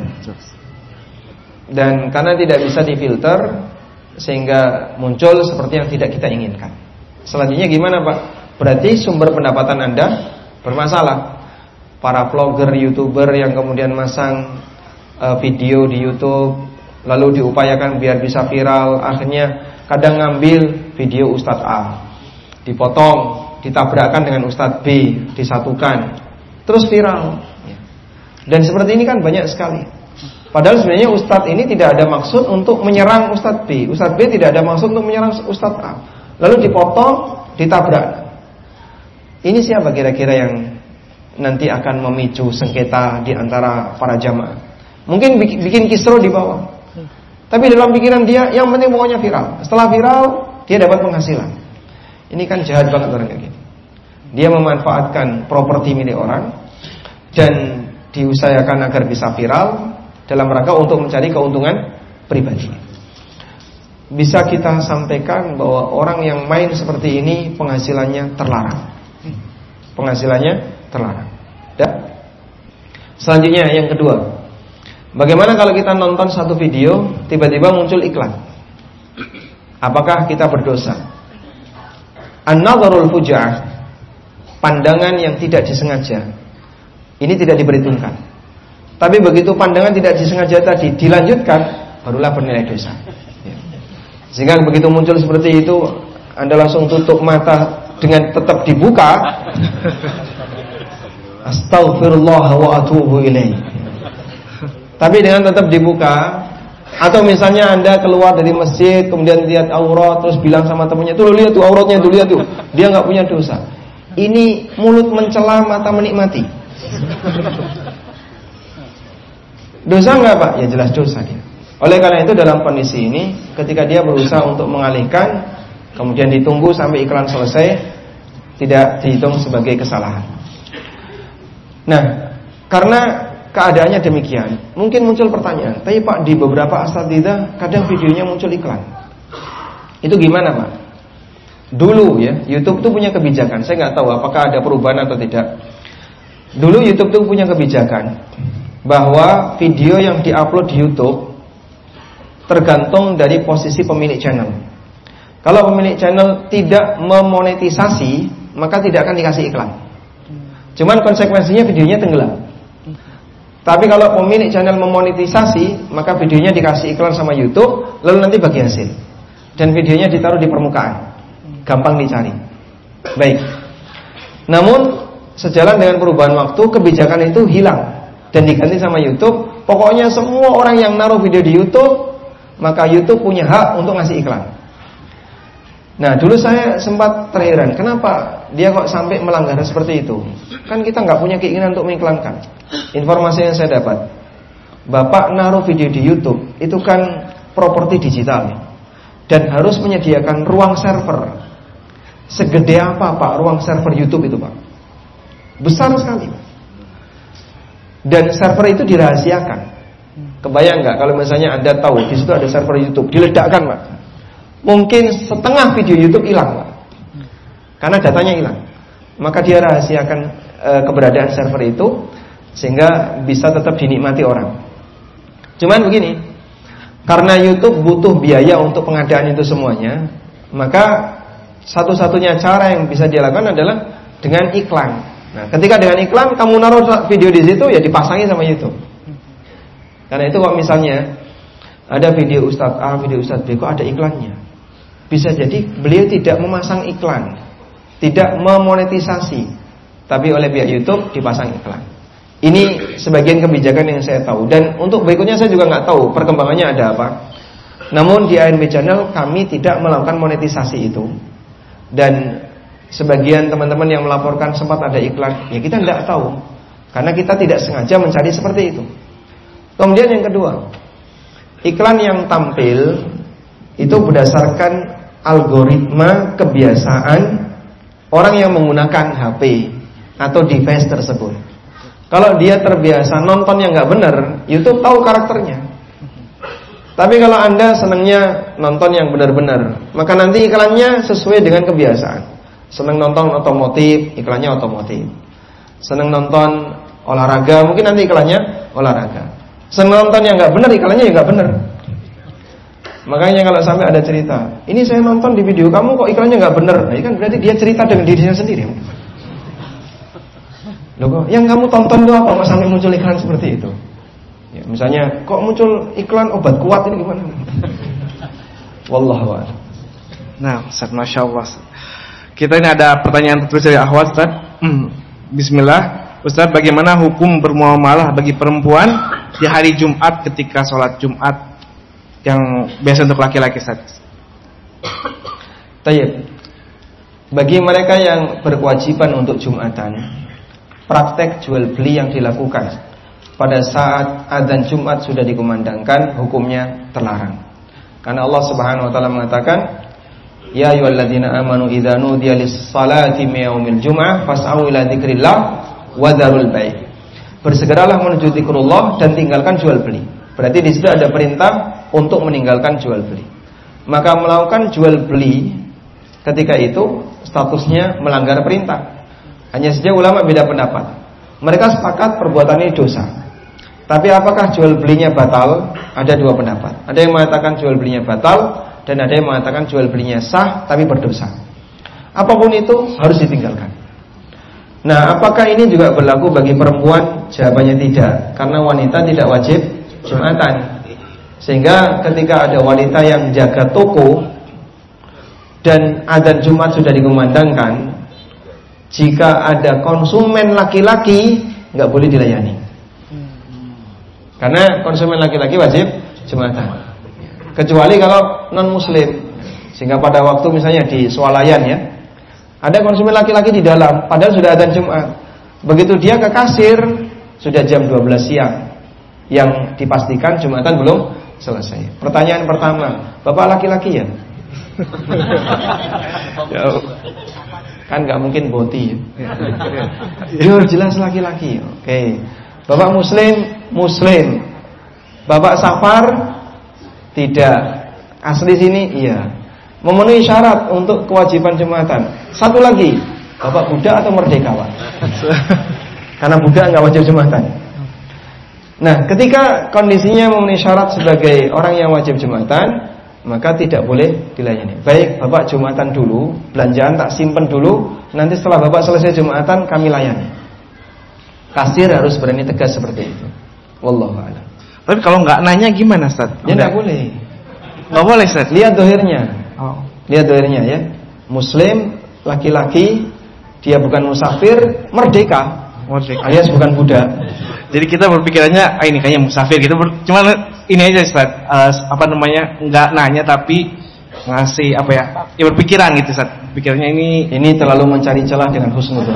Speaker 2: Dan karena tidak bisa difilter, sehingga muncul seperti yang tidak kita inginkan. Selanjutnya gimana Pak? Berarti sumber pendapatan Anda bermasalah. Para vlogger, YouTuber yang kemudian masang video di YouTube, lalu diupayakan biar bisa viral, akhirnya kadang ngambil video Ustadz A, dipotong, ditabrakkan dengan Ustadz B, disatukan, terus viral. Dan seperti ini kan banyak sekali. Padahal sebenarnya Ustadz ini tidak ada maksud untuk menyerang Ustadz B, Ustadz B tidak ada maksud untuk menyerang Ustadz A, lalu dipotong, ditabrak. Ini siapa kira-kira yang nanti akan memicu sengketa di antara para jamaah? Mungkin bikin kisruh di bawah, tapi dalam pikiran dia yang penting pokoknya viral. Setelah viral dia dapat penghasilan. Ini kan jahat banget orang kayak gini. Dia memanfaatkan properti milik orang dan diusahakan agar bisa viral dalam rangka untuk mencari keuntungan pribadi. Bisa kita sampaikan bahwa orang yang main seperti ini penghasilannya terlarang. Dan selanjutnya yang kedua, bagaimana kalau kita nonton satu video tiba-tiba muncul iklan? Apakah kita berdosa? An-nadharul fuja'ah, pandangan yang tidak disengaja, ini tidak diperhitungkan. Tapi begitu pandangan tidak disengaja tadi dilanjutkan, barulah bernilai dosa. Sehingga begitu muncul seperti itu, Anda langsung tutup mata dengan tetap dibuka, astaghfirullah wa atubu ilaih. Tapi dengan tetap dibuka, atau misalnya Anda keluar dari masjid kemudian lihat aurat terus bilang sama temannya, tuh lihat tuh auratnya, tuh lihat tuh, dia nggak punya dosa. Ini mulut mencela, mata menikmati. Dosa nggak Pak? Ya jelas dosa dia. Oleh karena itu dalam kondisi ini, ketika dia berusaha untuk mengalihkan, kemudian ditunggu sampai iklan selesai, tidak dihitung sebagai kesalahan. Nah, karena keadaannya demikian, mungkin muncul pertanyaan, tapi Pak, di beberapa asatidzah kadang videonya muncul iklan. Itu gimana Pak? Dulu ya, YouTube itu punya kebijakan. Saya nggak tahu apakah ada perubahan atau tidak. Dulu YouTube itu punya kebijakan bahwa video yang diupload di YouTube tergantung dari posisi pemilik channel. Kalau pemilik channel tidak memonetisasi, maka tidak akan dikasih iklan. Cuman konsekuensinya videonya tenggelam. Tapi kalau pemilik channel memonetisasi, maka videonya dikasih iklan sama YouTube, lalu nanti bagi hasil. Dan videonya ditaruh di permukaan, gampang dicari. Baik. Namun sejalan dengan perubahan waktu, kebijakan itu hilang dan diganti sama YouTube. Pokoknya semua orang yang naruh video di YouTube, maka YouTube punya hak untuk ngasih iklan. Nah, dulu saya sempat terheran, kenapa dia kok sampai melanggar seperti itu? Kan kita nggak punya keinginan untuk mengiklankan. Informasi yang saya dapat, Bapak naruh video di YouTube, itu kan properti digital dan harus menyediakan ruang server. Segede apa Pak ruang server YouTube itu Pak? Besar sekali. Dan server itu dirahasiakan. Kebayang nggak kalau misalnya Anda tahu di situ ada server YouTube, diledakkan Pak? Mungkin setengah video YouTube hilang Pak, karena datanya hilang. Maka dia rahasiakan keberadaan server itu sehingga bisa tetap dinikmati orang. Cuman begini, karena YouTube butuh biaya untuk pengadaan itu semuanya, maka satu-satunya cara yang bisa dia lakukan adalah dengan iklan. Nah, ketika dengan iklan kamu naruh video di situ, ya dipasangi sama YouTube. Karena itu kalau misalnya ada video Ustadz A, video Ustadz B, kok ada iklannya? Bisa jadi beliau tidak memasang iklan, tidak memonetisasi, tapi oleh pihak YouTube dipasang iklan. Ini sebagian kebijakan yang saya tahu. Dan untuk berikutnya saya juga nggak tahu perkembangannya ada apa. Namun di ANB Channel kami tidak melakukan monetisasi itu. Dan sebagian teman-teman yang melaporkan sempat ada iklan, ya kita nggak tahu, karena kita tidak sengaja mencari seperti itu. Kemudian yang kedua, iklan yang tampil itu berdasarkan algoritma kebiasaan orang yang menggunakan HP atau device tersebut. Kalau dia terbiasa nonton yang nggak benar, YouTube tahu karakternya. Tapi kalau Anda senangnya nonton yang benar-benar, maka nanti iklannya sesuai dengan kebiasaan. Senang nonton otomotif, iklannya otomotif. Senang nonton olahraga, mungkin nanti iklannya olahraga. Senang nonton yang nggak benar, iklannya ya nggak benar. Makanya kalau sampai ada cerita, ini saya nonton di video kamu kok iklannya nggak bener, nah ini kan berarti dia cerita dengan dirinya sendiri. Loh, kok yang kamu tonton itu apa kok sampai muncul iklan seperti itu? Ya, misalnya kok muncul iklan obat kuat ini gimana? Wallahu a'lam.
Speaker 1: Nah, Ustaz, Masya Allah. Kita ini ada pertanyaan tertulis dari Ahwat, Ustaz. Bismillah, Ustaz, bagaimana hukum bermuamalah bagi perempuan di hari Jumat ketika sholat Jumat yang biasa untuk laki-laki, Ustaz?
Speaker 2: Tayyib. Bagi mereka yang berkewajiban untuk Jumatan, praktek jual beli yang dilakukan pada saat adzan Jumat sudah dikumandangkan, hukumnya terlarang. Karena Allah Subhanahu wa taala mengatakan, ya ayyuhalladzina amanu idza nudiya lis-salati min yaumil jum'ah fas'au ila dzikrillah wa dzarul bai'. Bersegeralah menuju zikrullah dan tinggalkan jual beli. Berarti di situ ada perintah untuk meninggalkan jual beli. Maka melakukan jual beli ketika itu statusnya melanggar perintah. Hanya saja ulama beda pendapat. Mereka sepakat perbuatan ini dosa. Tapi apakah jual belinya batal? Ada dua pendapat. Ada yang mengatakan jual belinya batal, dan ada yang mengatakan jual belinya sah tapi berdosa. Apapun itu harus ditinggalkan. Nah, apakah ini juga berlaku bagi perempuan? Jawabannya tidak, karena wanita tidak wajib Jumatan. Sehingga ketika ada wanita yang jaga toko dan adzan Jumat sudah dikumandangkan, jika ada konsumen laki-laki nggak boleh dilayani, karena konsumen laki-laki wajib Jumatan. Kecuali kalau non muslim, sehingga pada waktu misalnya di swalayan ya, ada konsumen laki-laki di dalam, padahal sudah adzan Jumat. Begitu dia ke kasir, sudah jam 12 siang, yang dipastikan Jumatan belum selesai. Pertanyaan pertama, Bapak laki-laki ya? Kan nggak mungkin boti ya. Jelas laki-laki. Oke. Bapak Muslim. Bapak Safar tidak. Asli sini iya. Memenuhi syarat untuk kewajiban Jumatan. Satu lagi, Bapak budak atau merdeka, Pak? Karena budak nggak wajib Jumatan. Nah, ketika kondisinya memenuhi syarat sebagai orang yang wajib Jumatan, maka tidak boleh dilayani. Baik, Bapak Jumatan dulu, belanjaan tak simpen dulu, nanti setelah Bapak selesai Jumatan kami layani. Kasir harus berani tegas seperti itu. Wallahu a'lam.
Speaker 1: Tapi kalau nggak nanya gimana, Ustaz?
Speaker 2: Ya nggak boleh.
Speaker 1: Nggak boleh, Ustaz.
Speaker 2: Lihat dohirnya.
Speaker 1: Oh.
Speaker 2: Lihat dohirnya ya. Muslim, laki-laki, dia bukan musafir, merdeka. Alias bukan budak.
Speaker 1: Jadi kita berpikirannya ini kayaknya musafir gitu. Cuman ini aja Ustaz, nggak nanya tapi ngasih apa ya? Ya berpikiran gitu Ustaz. Pikirannya ini
Speaker 2: terlalu mencari celah dengan husnuzon.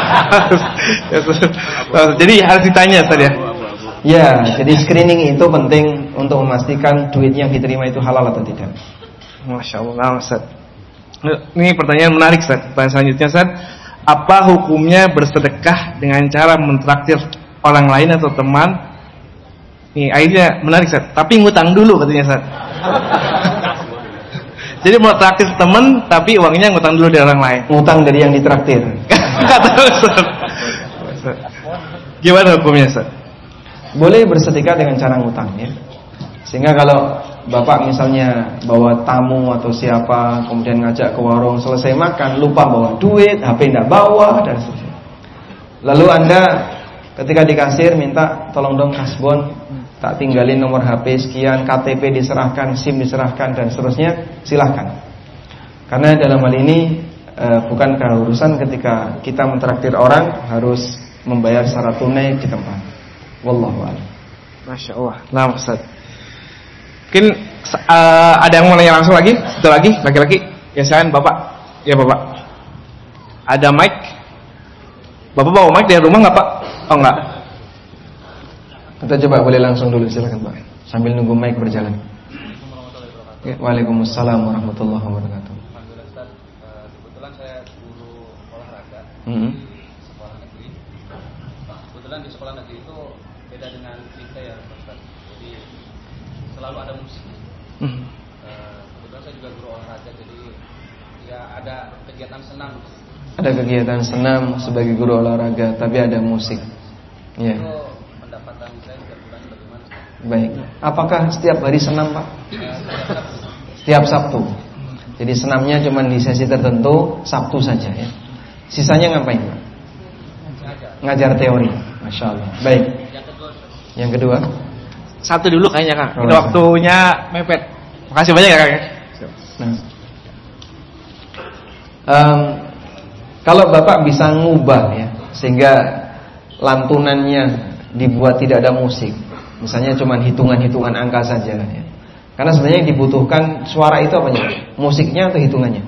Speaker 1: Jadi harus ditanya Ustaz ya.
Speaker 2: Ya, jadi screening itu penting untuk memastikan duit yang diterima itu halal atau tidak.
Speaker 1: Masya Allah Ustaz. Ini pertanyaan menarik Ustaz. Pertanyaan selanjutnya Ustaz, apa hukumnya bersedekah dengan cara mentraktir orang lain atau teman? Nih akhirnya menarik Ustaz. Tapi ngutang dulu katanya Ustaz. Jadi mau traktir teman tapi uangnya ngutang dulu dari orang lain.
Speaker 2: Ngutang dari yang ditraktir.
Speaker 1: Kata Ustaz. Gimana hukumnya Ustaz?
Speaker 2: Boleh bersedekah dengan cara ngutang ya. Sehingga kalau Bapak misalnya bawa tamu atau siapa, kemudian ngajak ke warung, selesai makan lupa bawa duit, HP enggak bawa dan seterusnya. Lalu Anda ketika di kasir minta tolong dong kasbon, tak tinggalin nomor HP sekian, KTP diserahkan, SIM diserahkan dan seterusnya, silahkan. Karena dalam hal ini bukan urusan ketika kita mentraktir orang harus membayar secara tunai di tempat. Wallahu a'lam.
Speaker 1: Masya Allah. Nah Ustaz, mungkin ada yang mau nanya langsung lagi? Satu lagi, laki-laki. Ya silakan Bapak. Ya Bapak. Ada mic? Bapak bawa mic dari rumah nggak Pak? Oh nggak.
Speaker 2: Kita coba boleh langsung dulu, silakan Pak. Sambil nunggu mic berjalan. Ya, Waalaikumsalam warahmatullahi wabarakatuh.
Speaker 5: Alhamdulillah Ustaz, kebetulan saya guru olahraga di sekolah negeri. Kebetulan di sekolah negeri itu beda dengan kita ya Ustaz. Jadi selalu ada musik. Kebetulan saya juga guru olahraga, jadi ya ada kegiatan senam.
Speaker 2: Ada kegiatan senam sebagai guru olahraga, tapi ada musik. Ya.
Speaker 5: Itu pendapatan saya setiap bulan bagaimana?
Speaker 2: Baik. Apakah setiap hari senam Pak? Setiap Sabtu. Jadi senamnya cuma di sesi tertentu, Sabtu saja ya. Sisanya ngapain Pak? Ngajar teori. Masya Allah. Baik. Yang kedua.
Speaker 1: Satu dulu kayaknya Kang. Kita waktunya mepet. Makasih banyak ya Kang.
Speaker 2: Kalau Bapak bisa ngubah ya, sehingga lantunannya dibuat tidak ada musik, misalnya cuma hitungan-hitungan angka saja ya. Karena sebenarnya yang dibutuhkan suara itu apanya? Musiknya atau hitungannya?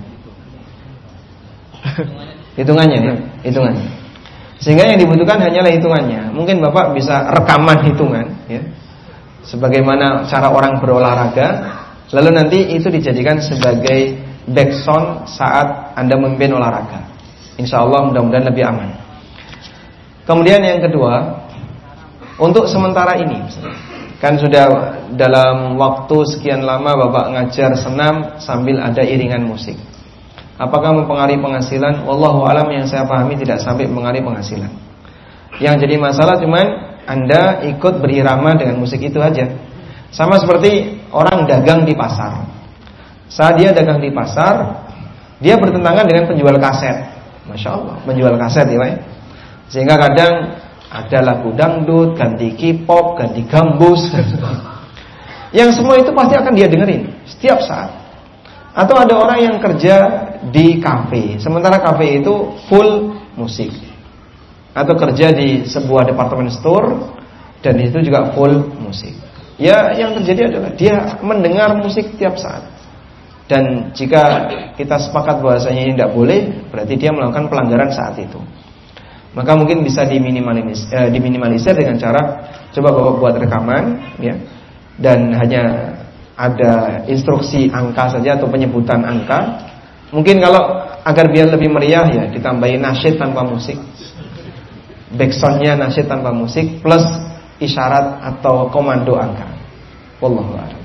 Speaker 2: Hitungannya ya, hitungannya. Sehingga yang dibutuhkan hanyalah hitungannya. Mungkin Bapak bisa rekaman hitungan ya, sebagaimana cara orang berolahraga, lalu nanti itu dijadikan sebagai backsound saat Anda memimpin olahraga. Insya Allah mudah-mudahan lebih aman. Kemudian yang kedua, untuk sementara ini, kan sudah dalam waktu sekian lama Bapak ngajar senam sambil ada iringan musik. Apakah mempengaruhi penghasilan? Wallahu alam, yang saya pahami tidak sampai mempengaruhi penghasilan. Yang jadi masalah cuman Anda ikut berirama dengan musik itu aja. Sama seperti orang dagang di pasar. Saat dia dagang di pasar, dia bertentangan dengan penjual kaset. Masya Allah, penjual kaset ya. Sehingga kadang ada lagu dangdut, ganti K-pop, ganti gambus. Yang semua itu pasti akan dia dengerin setiap saat. Atau ada orang yang kerja di kafe, sementara kafe itu full musik. Atau kerja di sebuah department store dan itu juga full musik. Ya, yang terjadi adalah dia mendengar musik setiap saat. Dan jika kita sepakat bahwasanya ini tidak boleh, berarti dia melakukan pelanggaran saat itu. Maka mungkin bisa diminimalisir dengan cara coba Bapak buat rekaman ya, dan hanya ada instruksi angka saja atau penyebutan angka. Mungkin kalau agar biar lebih meriah ya ditambahin nasyid tanpa musik. backsoundnya nasyid tanpa musik plus isyarat atau komando angka. Wallahu a'lam.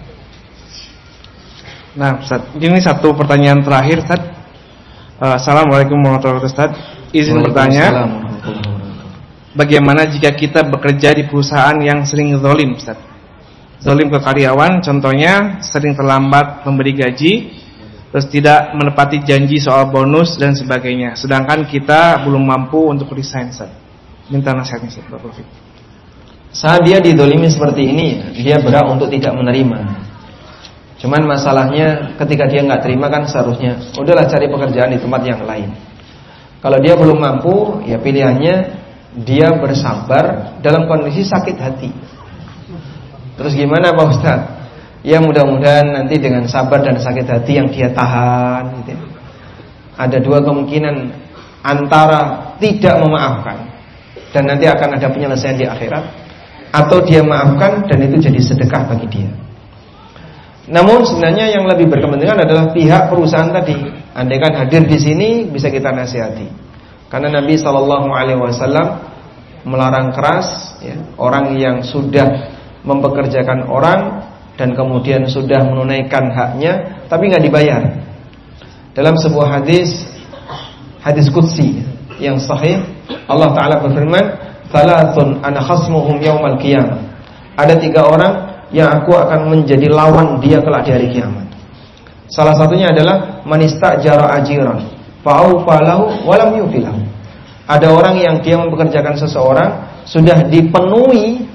Speaker 1: Nah, Ustaz, ini satu pertanyaan terakhir, Ustaz. Assalamualaikum warahmatullahi wabarakatuh, Ustaz. Izin bertanya, bagaimana jika kita bekerja di perusahaan yang sering zalim, Ustaz? Zalim ke karyawan, contohnya sering terlambat memberi gaji, terus tidak menepati janji soal bonus dan sebagainya. Sedangkan kita belum mampu untuk resign, Ustaz. Minta nasihatnya, Ustaz.
Speaker 2: Saat dia didolimi seperti ini, dia berhak untuk tidak menerima. Cuman masalahnya ketika dia nggak terima kan seharusnya udahlah cari pekerjaan di tempat yang lain. Kalau dia belum mampu, ya pilihannya dia bersabar dalam kondisi sakit hati. Terus gimana Pak Ustadz? Ya mudah-mudahan nanti dengan sabar dan sakit hati yang dia tahan gitu. Ada dua kemungkinan, antara tidak memaafkan dan nanti akan ada penyelesaian di akhirat, atau dia maafkan dan itu jadi sedekah bagi dia. Namun sebenarnya yang lebih berkepentingan adalah pihak perusahaan tadi. Andaikan hadir di sini bisa kita nasihati. Karena Nabi SAW melarang keras ya, orang yang sudah mempekerjakan orang dan kemudian sudah menunaikan haknya tapi nggak dibayar. Dalam sebuah hadis qudsi yang sahih, Allah Ta'ala berfirman, "Thalathun ana khasmuhum yaumal qiyamah." Ada 3 orang yang aku akan menjadi lawan dia kelak di hari kiamat. Salah satunya adalah manistajara ajiran fa'aufalahu walam yufilahu. Ada orang yang dia mempekerjakan seseorang sudah dipenuhi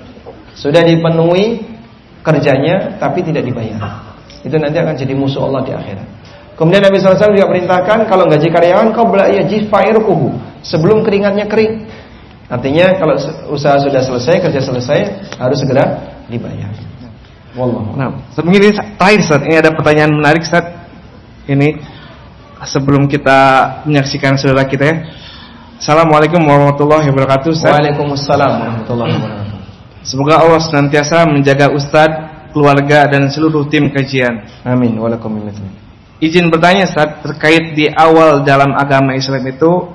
Speaker 2: kerjanya tapi tidak dibayar. Itu nanti akan jadi musuh Allah di akhirat. Kemudian Nabi SAW juga perintahkan kalau gaji karyawan qabla yajifa'irquhu, sebelum keringatnya kering. Artinya kalau usaha sudah selesai, kerja selesai, harus segera dibayar. Wallahu.
Speaker 1: Nah, mungkin ini terakhir, Ustaz. Ini ada pertanyaan menarik, Ustaz. Ini sebelum kita menyaksikan saudara kita ya. Assalamualaikum warahmatullahi wabarakatuh, Ustaz.
Speaker 2: Waalaikumsalam warahmatullahi wabarakatuh.
Speaker 1: Semoga Allah senantiasa menjaga Ustaz, keluarga dan seluruh tim kajian.
Speaker 2: Amin. Waalaikumsalam.
Speaker 1: Izin bertanya, Ustaz, terkait di awal dalam agama Islam itu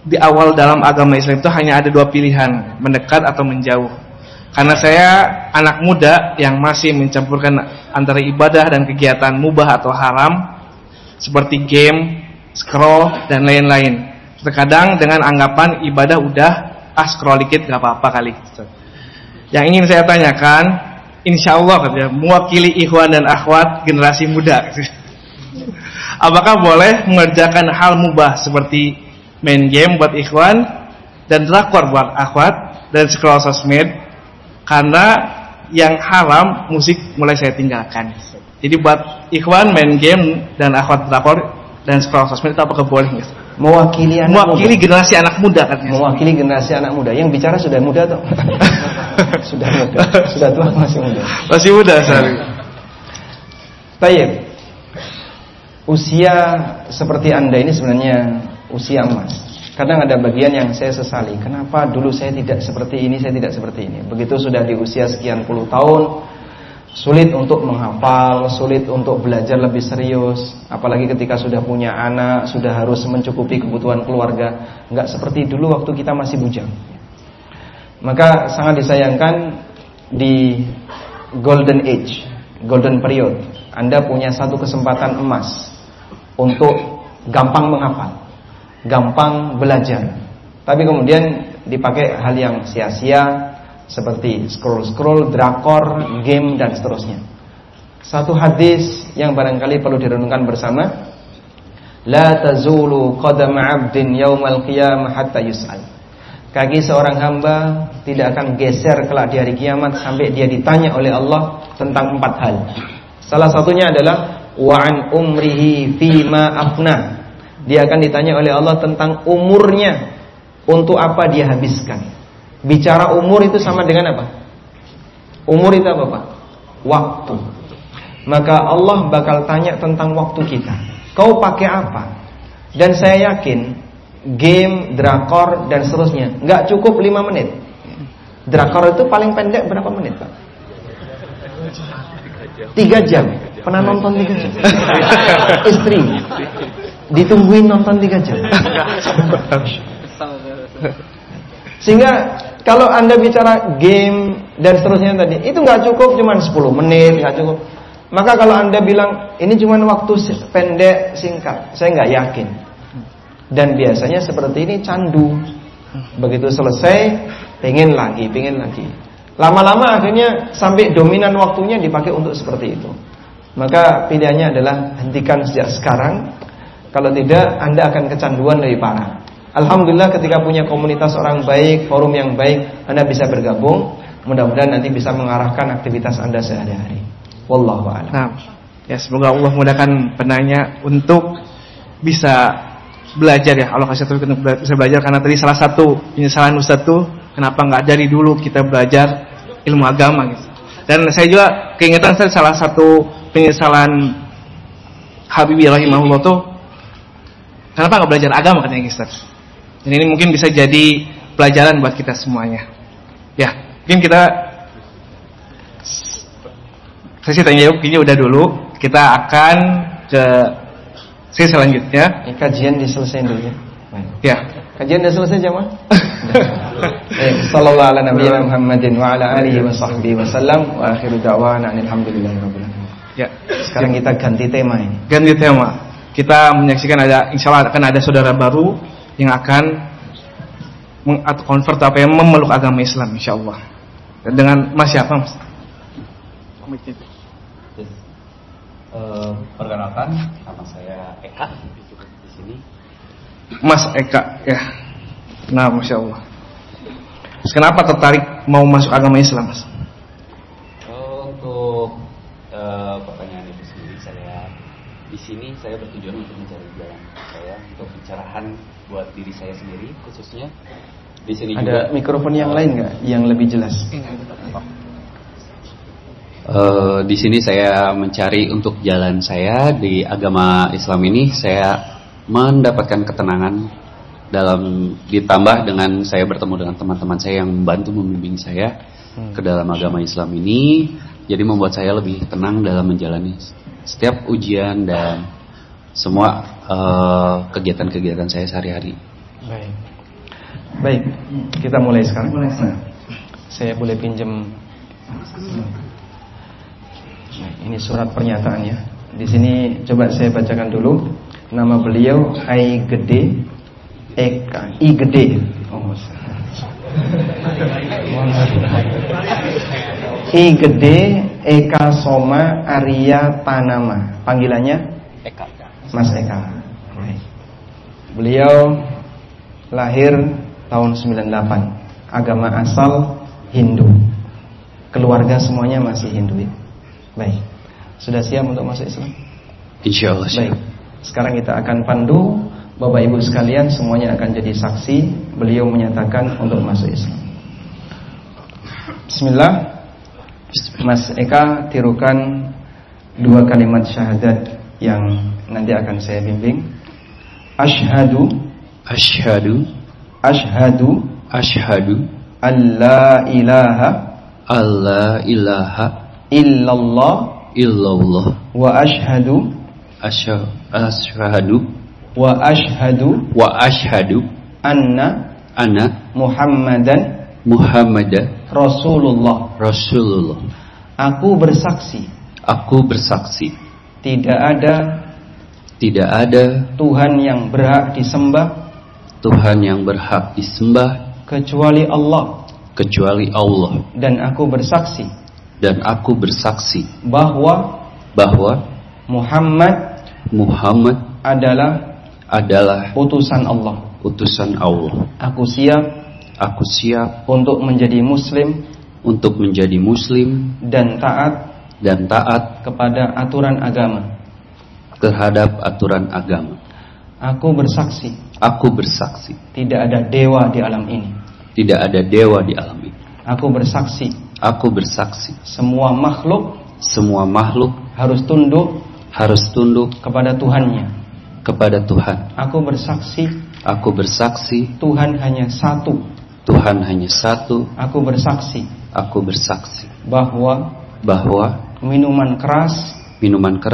Speaker 1: hanya ada 2 pilihan, mendekat atau menjauh. Karena saya anak muda yang masih mencampurkan antara ibadah dan kegiatan mubah atau haram seperti game, scroll dan lain-lain. Terkadang dengan anggapan ibadah udah scroll dikit gak apa-apa kali. Yang ingin saya tanyakan, insyaallah katanya mewakili ikhwan dan akhwat generasi muda, apakah boleh mengerjakan hal mubah seperti main game buat ikhwan dan drakor buat akhwat dan scroll sosmed? Karena yang haram musik mulai saya tinggalkan. Jadi buat ikhwan main game dan akhwat drakor dan scroll sosmed itu apakah boleh?
Speaker 2: Mewakili
Speaker 1: generasi anak muda katanya.
Speaker 2: Mewakili generasi anak muda. Yang bicara sudah muda atau? Sudah muda. Sudah tua masih muda.
Speaker 1: Masih muda sekali.
Speaker 2: Baik. Usia seperti Anda ini sebenarnya usia emas. Kadang ada bagian yang saya sesali. Kenapa dulu saya tidak seperti ini, saya tidak seperti ini. Begitu sudah di usia sekian puluh tahun, sulit untuk menghafal, sulit untuk belajar lebih serius. Apalagi ketika sudah punya anak, sudah harus mencukupi kebutuhan keluarga. Enggak seperti dulu waktu kita masih bujang. Maka sangat disayangkan di golden age, golden period, Anda punya satu kesempatan emas untuk gampang menghafal, gampang belajar. Tapi kemudian dipakai hal yang sia-sia seperti scroll-scroll, drakor, game dan seterusnya. Satu hadis yang barangkali perlu direnungkan bersama, la tazulu qadam 'abdin yaumal qiyamah hatta yus'al. Kaki seorang hamba tidak akan geser kelak di hari kiamat sampai dia ditanya oleh Allah tentang 4 hal. Salah satunya adalah wa an umrihi fima afna. Dia akan ditanya oleh Allah tentang umurnya, untuk apa dia habiskan. Bicara umur itu sama dengan apa? Umur itu apa, Pak? Waktu. Maka Allah bakal tanya tentang waktu kita. Kau pakai apa? Dan saya yakin game, drakor dan seterusnya nggak cukup 5 menit. Drakor itu paling pendek berapa menit, Pak? 3 jam. Pernah nonton 3 jam? Istri ditungguin nonton 3 jam. Sehingga kalau Anda bicara game dan seterusnya tadi, itu nggak cukup cuma 10 menit, nggak cukup. Maka kalau Anda bilang ini cuma waktu pendek, singkat, saya nggak yakin. Dan biasanya seperti ini candu. Begitu selesai, pengen lagi. Lama-lama akhirnya sampai dominan waktunya dipakai untuk seperti itu. Maka pilihannya adalah hentikan sejak sekarang. Kalau tidak, Anda akan kecanduan lebih parah. Alhamdulillah ketika punya komunitas orang baik, forum yang baik, Anda bisa bergabung. Mudah-mudahan nanti bisa mengarahkan aktivitas Anda sehari-hari. Wallahu a'lam.
Speaker 1: Nah, ya semoga Allah mudahkan penanya untuk bisa belajar ya. Allah kasih tahu untuk bisa belajar, karena tadi salah satu penyesalan Ustaz tuh kenapa nggak dari dulu kita belajar ilmu agama gitu. Dan saya juga keingetan salah satu penyesalan Habibie rahimahullah tuh kenapa nggak belajar agama katanya Ustaz. Dan ini mungkin bisa jadi pelajaran buat kita semuanya. Ya, mungkin kita sesi tanya jawab ini udah dulu. Kita akan ke sesi selanjutnya.
Speaker 2: Kajian diselesaikan dulu ya.
Speaker 1: Ya.
Speaker 2: Kajian sudah selesai jemaah? Sallallahu ala nabiyina Muhammadin wa ala alihi wa sahbihi wasallam wa akhiru da'wana alhamdulillahirabbil alamin. Ya, sekarang kita ganti tema ini.
Speaker 1: Ganti tema. Kita menyaksikan insyaallah akan ada saudara baru yang akan atau convert apa yang memeluk agama Islam insyaallah. Dengan Mas siapa, Mas?
Speaker 5: Perkenalkan, nama saya Eka di sini.
Speaker 1: Mas Eka, ya. Nah, masya Allah. Kenapa tertarik mau masuk agama Islam, Mas?
Speaker 5: Untuk pertanyaan itu sendiri, di sini saya bertujuan untuk mencari jalan saya untuk pencerahan buat diri saya sendiri, khususnya di sini.
Speaker 2: Ada juga mikrofon yang lain nggak yang lebih jelas?
Speaker 5: Di sini saya mencari untuk jalan saya di agama Islam ini. Saya mendapatkan ketenangan ditambah dengan saya bertemu dengan teman-teman saya yang membantu membimbing saya ke dalam agama Islam ini. Jadi membuat saya lebih tenang dalam menjalani setiap ujian dan semua kegiatan-kegiatan saya sehari-hari.
Speaker 2: Baik, kita mulai sekarang. Nah, saya boleh pinjam. Nah, ini surat pernyataannya. Di sini coba saya bacakan dulu. Nama beliau I Gede Eka. I Gede. I Gede Eka Soma Arya Tanama. Panggilannya
Speaker 5: Eka.
Speaker 2: Mas Eka. Beliau lahir tahun 98. Agama asal Hindu. Keluarga semuanya masih Hindu ya. Baik. Sudah siap untuk masuk Islam?
Speaker 5: Insyaallah.
Speaker 2: Baik. Sekarang kita akan pandu Bapak Ibu sekalian, semuanya akan jadi saksi. Beliau menyatakan untuk masuk Islam. Bismillah. Mas Eka tirukan 2 kalimat syahadat yang nanti akan saya bimbing. Asyhadu alla ilaha illallah wa asyhadu anna Muhammadan Rasulullah. Aku bersaksi tidak ada Tuhan yang berhak disembah kecuali Allah. Dan aku bersaksi bahwa Muhammad adalah utusan Allah. Aku siap untuk menjadi muslim dan taat kepada aturan agama. Aku bersaksi tidak ada dewa di alam ini. Aku bersaksi semua makhluk harus tunduk kepada Tuhannya. Aku bersaksi Tuhan hanya satu. Aku bersaksi bahwa minuman keras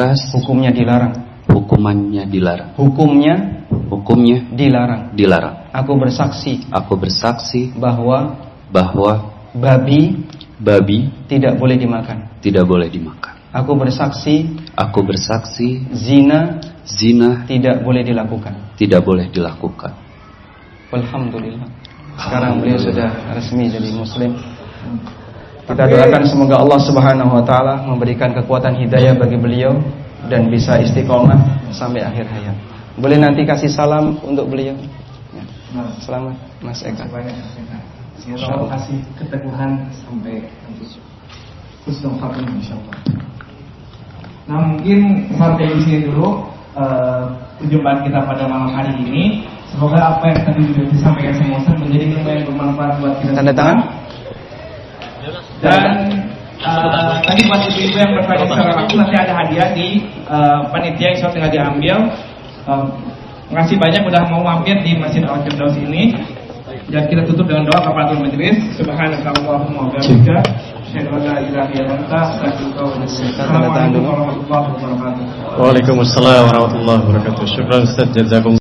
Speaker 2: hukumnya dilarang. Hukumnya dilarang. Aku bersaksi bahwa babi tidak boleh dimakan. Aku bersaksi zina tidak boleh dilakukan. Alhamdulillah. Sekarang beliau sudah resmi jadi muslim. Kita doakan semoga Allah Subhanahu wa taala memberikan kekuatan hidayah bagi beliau dan bisa istiqomah sampai akhir hayat. Boleh nanti kasih salam untuk beliau. Selamat Mas Eka.
Speaker 1: Semoga Allah kasih keteguhan sampai husnul khatimah insyaallah. Nah, mungkin sampai di sini dulu perjumpaan kita pada malam hari ini. Semoga apa yang tadi sudah disampaikan sama Ustaz menjadi ilmu yang bermanfaat buat kita.
Speaker 2: Tanda tangan.
Speaker 1: Dan tadi buat ibu-ibu yang bertanya secara langsung, nanti ada hadiah di panitia yang tinggal diambil. Makasih banyak udah mau mampir di Masjid Al-Firdaus ini. Dan kita tutup dengan doa kafaratul majelis. Subhanakallahumma wa bihamdika, asyhadu an la ilaha illa anta, astaghfiruka wa atubu ilaik. Assalamualaikum warahmatullahi wabarakatuh.
Speaker 6: Waalaikumsalam warahmatullahi wabarakatuh. Syukran Ustaz, jazakumullah.